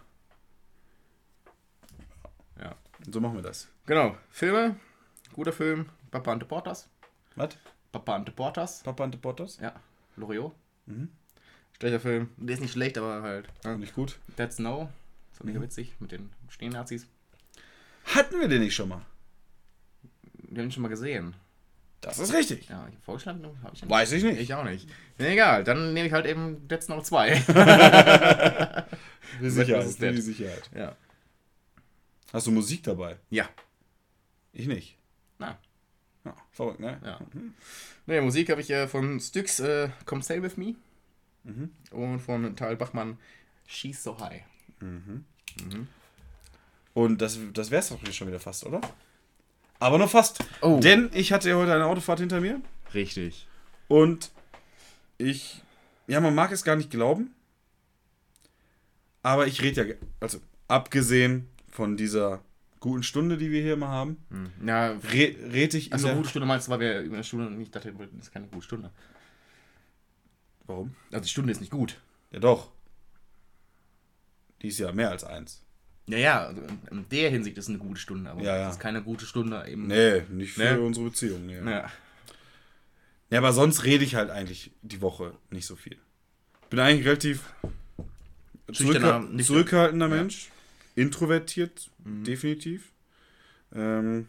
Ja. Und so machen wir das. Genau, Filme, guter Film, Papa Ante Portas. Was? Papa Ante Portas. Papa Ante Portas? Ja, Loriot. Mhm. Schlechter Film. Der ist nicht schlecht, aber halt. Ja. Nicht gut. That's No. Das war mega witzig mit den Stehen-Nazis. Hatten wir den nicht schon mal? Wir haben ihn schon mal gesehen. Das ist richtig. Ja, ich vorgeschlagen habe ich ihn Weiß ich nicht. Ich auch nicht. Ja, egal, dann nehme ich halt eben That's No zwei. Für die Sicherheit. ist Für die das? Sicherheit. Ja. Hast du Musik dabei? Ja. Ich nicht. Na. Ja, verrückt, ne? Ja. Nee, Musik habe ich äh, von Styx äh, Come Sail With Me Mhm. und von Tal Bachmann She's So High. Mhm. Mhm. Und das, das wär's doch hier schon wieder fast, oder? Aber nur fast. Oh. Denn ich hatte ja heute eine Autofahrt hinter mir Richtig. und ich, ja, man mag es gar nicht glauben, aber ich rede ja, ge- also abgesehen von dieser guten Stunde, die wir hier mal haben, Hm. Ja, re rede ich in also der... gute Stunde meinst du, weil wir über eine Stunde nicht dachte, das ist keine gute Stunde. Warum? Also die Stunde ist nicht gut. Ja doch. Die ist ja mehr als eins. Ja, ja, also in, in der Hinsicht ist es eine gute Stunde, aber Ja, ja. es ist keine gute Stunde eben. Nee, nicht für Ne? unsere Beziehung. Nee. Ja. Ja, aber sonst rede ich halt eigentlich die Woche nicht so viel. Bin eigentlich relativ Schüchterner, zurückha nicht- zurückhaltender Ja. Mensch. Introvertiert, Mhm. definitiv. Ähm,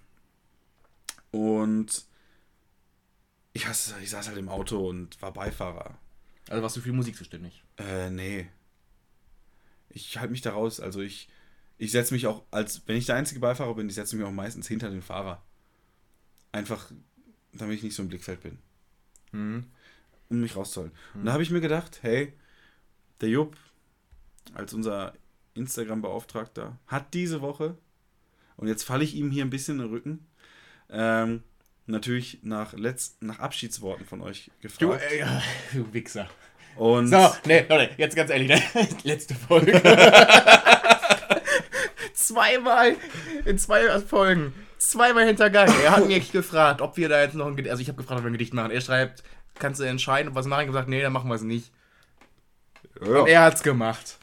und ich, hasse, ich saß halt im Auto und war Beifahrer. Also warst du für Musik zuständig? Äh, nee. Ich halte mich da raus. Also ich, ich setze mich auch, als wenn ich der einzige Beifahrer bin, ich setze mich auch meistens hinter den Fahrer. Einfach, damit ich nicht so im Blickfeld bin. Mhm. Um mich rauszuholen. Mhm. Und da habe ich mir gedacht, hey, der Jupp, als unser Instagram-Beauftragter, hat diese Woche, und jetzt falle ich ihm hier ein bisschen in den Rücken, ähm, natürlich nach, Letz nach Abschiedsworten von euch gefragt. Du, äh, ja, du Wichser. und So, nee, Leute, jetzt ganz ehrlich, ne? Letzte Folge. Zweimal in zwei Folgen. Zweimal hintergangen. Er hat mich gefragt, ob wir da jetzt noch ein Gedicht. Also ich habe gefragt, ob wir ein Gedicht machen. Er schreibt, kannst du entscheiden, ob wir es machen? Ich habe gesagt, nee, dann machen wir es nicht. Ja. Und er hat's gemacht.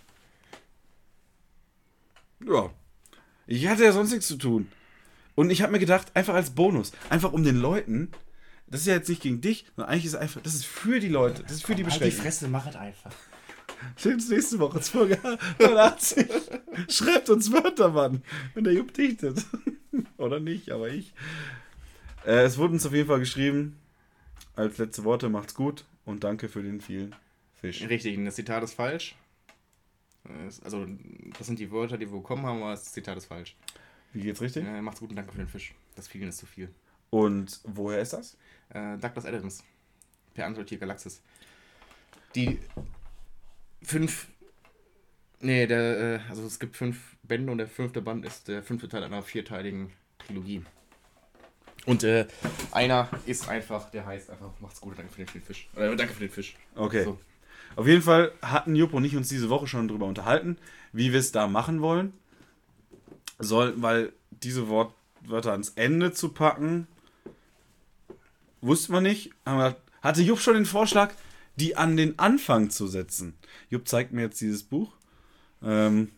Ja. Ich hatte ja sonst nichts zu tun. Und ich habe mir gedacht, einfach als Bonus, einfach um den Leuten, das ist ja jetzt nicht gegen dich, sondern eigentlich ist es einfach, das ist für die Leute, das ist für die Halt die Beschränkten. Fresse, mach es einfach. Bis nächste Woche, Folge hundertachtzig. Schreibt uns Wörter, Mann, wenn der Jupp dichtet. Oder nicht, aber ich. Äh, es wurde uns auf jeden Fall geschrieben, als letzte Worte, macht's gut und danke für den vielen Fisch. Richtig, das Zitat ist falsch. Es- Also, das sind die Wörter, die wir bekommen haben, aber das Zitat ist falsch. Wie geht's richtig? Äh, macht's gut und danke für den Fisch. Das vielen ist zu viel. Und woher ist das? Äh, Douglas Adams. Per Antarktia Galaxis. Die fünf. Nee, der, äh, also es gibt fünf Bände und der fünfte Band ist der fünfte Teil einer vierteiligen Trilogie. Und äh, einer ist einfach, der heißt einfach, macht's gut, danke für den Fisch. Oder danke für den Fisch. Okay. So. Auf jeden Fall hatten Jupp und ich uns diese Woche schon drüber unterhalten, wie wir es da machen wollen. Soll, weil diese Wort, Wörter ans Ende zu packen, wusste man nicht. Aber hatte Jupp schon den Vorschlag, die an den Anfang zu setzen. Jupp zeigt mir jetzt dieses Buch. Ähm,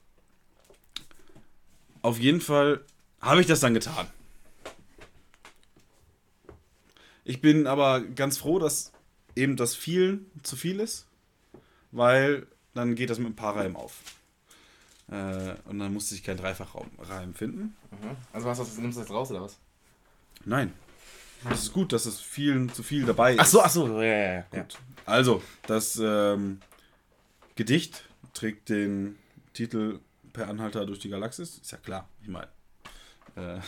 auf jeden Fall habe ich das dann getan. Ich bin aber ganz froh, dass eben das viel zu viel ist, weil dann geht das mit ein paar Reimen auf. Äh, und dann musste ich kein Dreifachreim finden. Mhm. Also was, was nimmst du jetzt raus oder was? Nein. Es ist gut, dass es viel zu viel dabei ist. Ach so, ach so, ja, ja, ja. Gut. Also, das ähm, Gedicht trägt den Titel Per Anhalter durch die Galaxis. Ist ja klar, ich meine. Äh,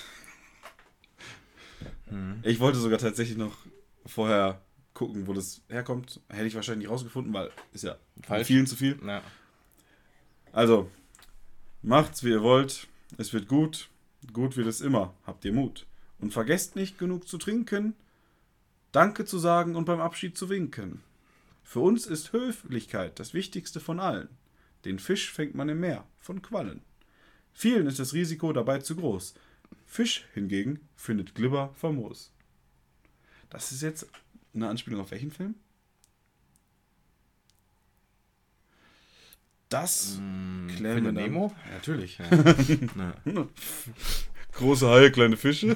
Mhm. Ich wollte sogar tatsächlich noch vorher gucken, wo das herkommt. Hätte ich wahrscheinlich nicht rausgefunden, weil ist ja Falsch. vielen zu viel. Ja. Also, macht's wie ihr wollt. Es wird gut. Gut wird es immer. Habt ihr Mut. Und vergesst nicht, genug zu trinken, Danke zu sagen und beim Abschied zu winken. Für uns ist Höflichkeit das Wichtigste von allen. Den Fisch fängt man im Meer von Quallen. Vielen ist das Risiko dabei zu groß. Fisch hingegen findet Glibber famos. Das ist jetzt eine Anspielung auf welchen Film? Das klären wir Findet dann. Nemo? Ja, natürlich. Ja. Große Haie, kleine Fische.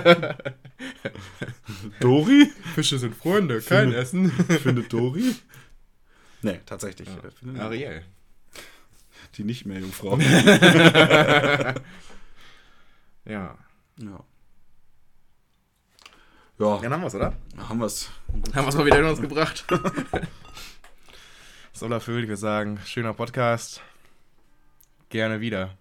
Dori? Fische sind Freunde, kein Essen. Findet Dori? Nee, tatsächlich. Ja. Er findet Ariel. die nicht mehr Jungfrau. Ja. Ja. Ja, Dann haben wir's, oder? haben wir's. Haben wir's mal wieder in uns gebracht. Soll erfüllt, ich würde sagen, schöner Podcast. Gerne wieder.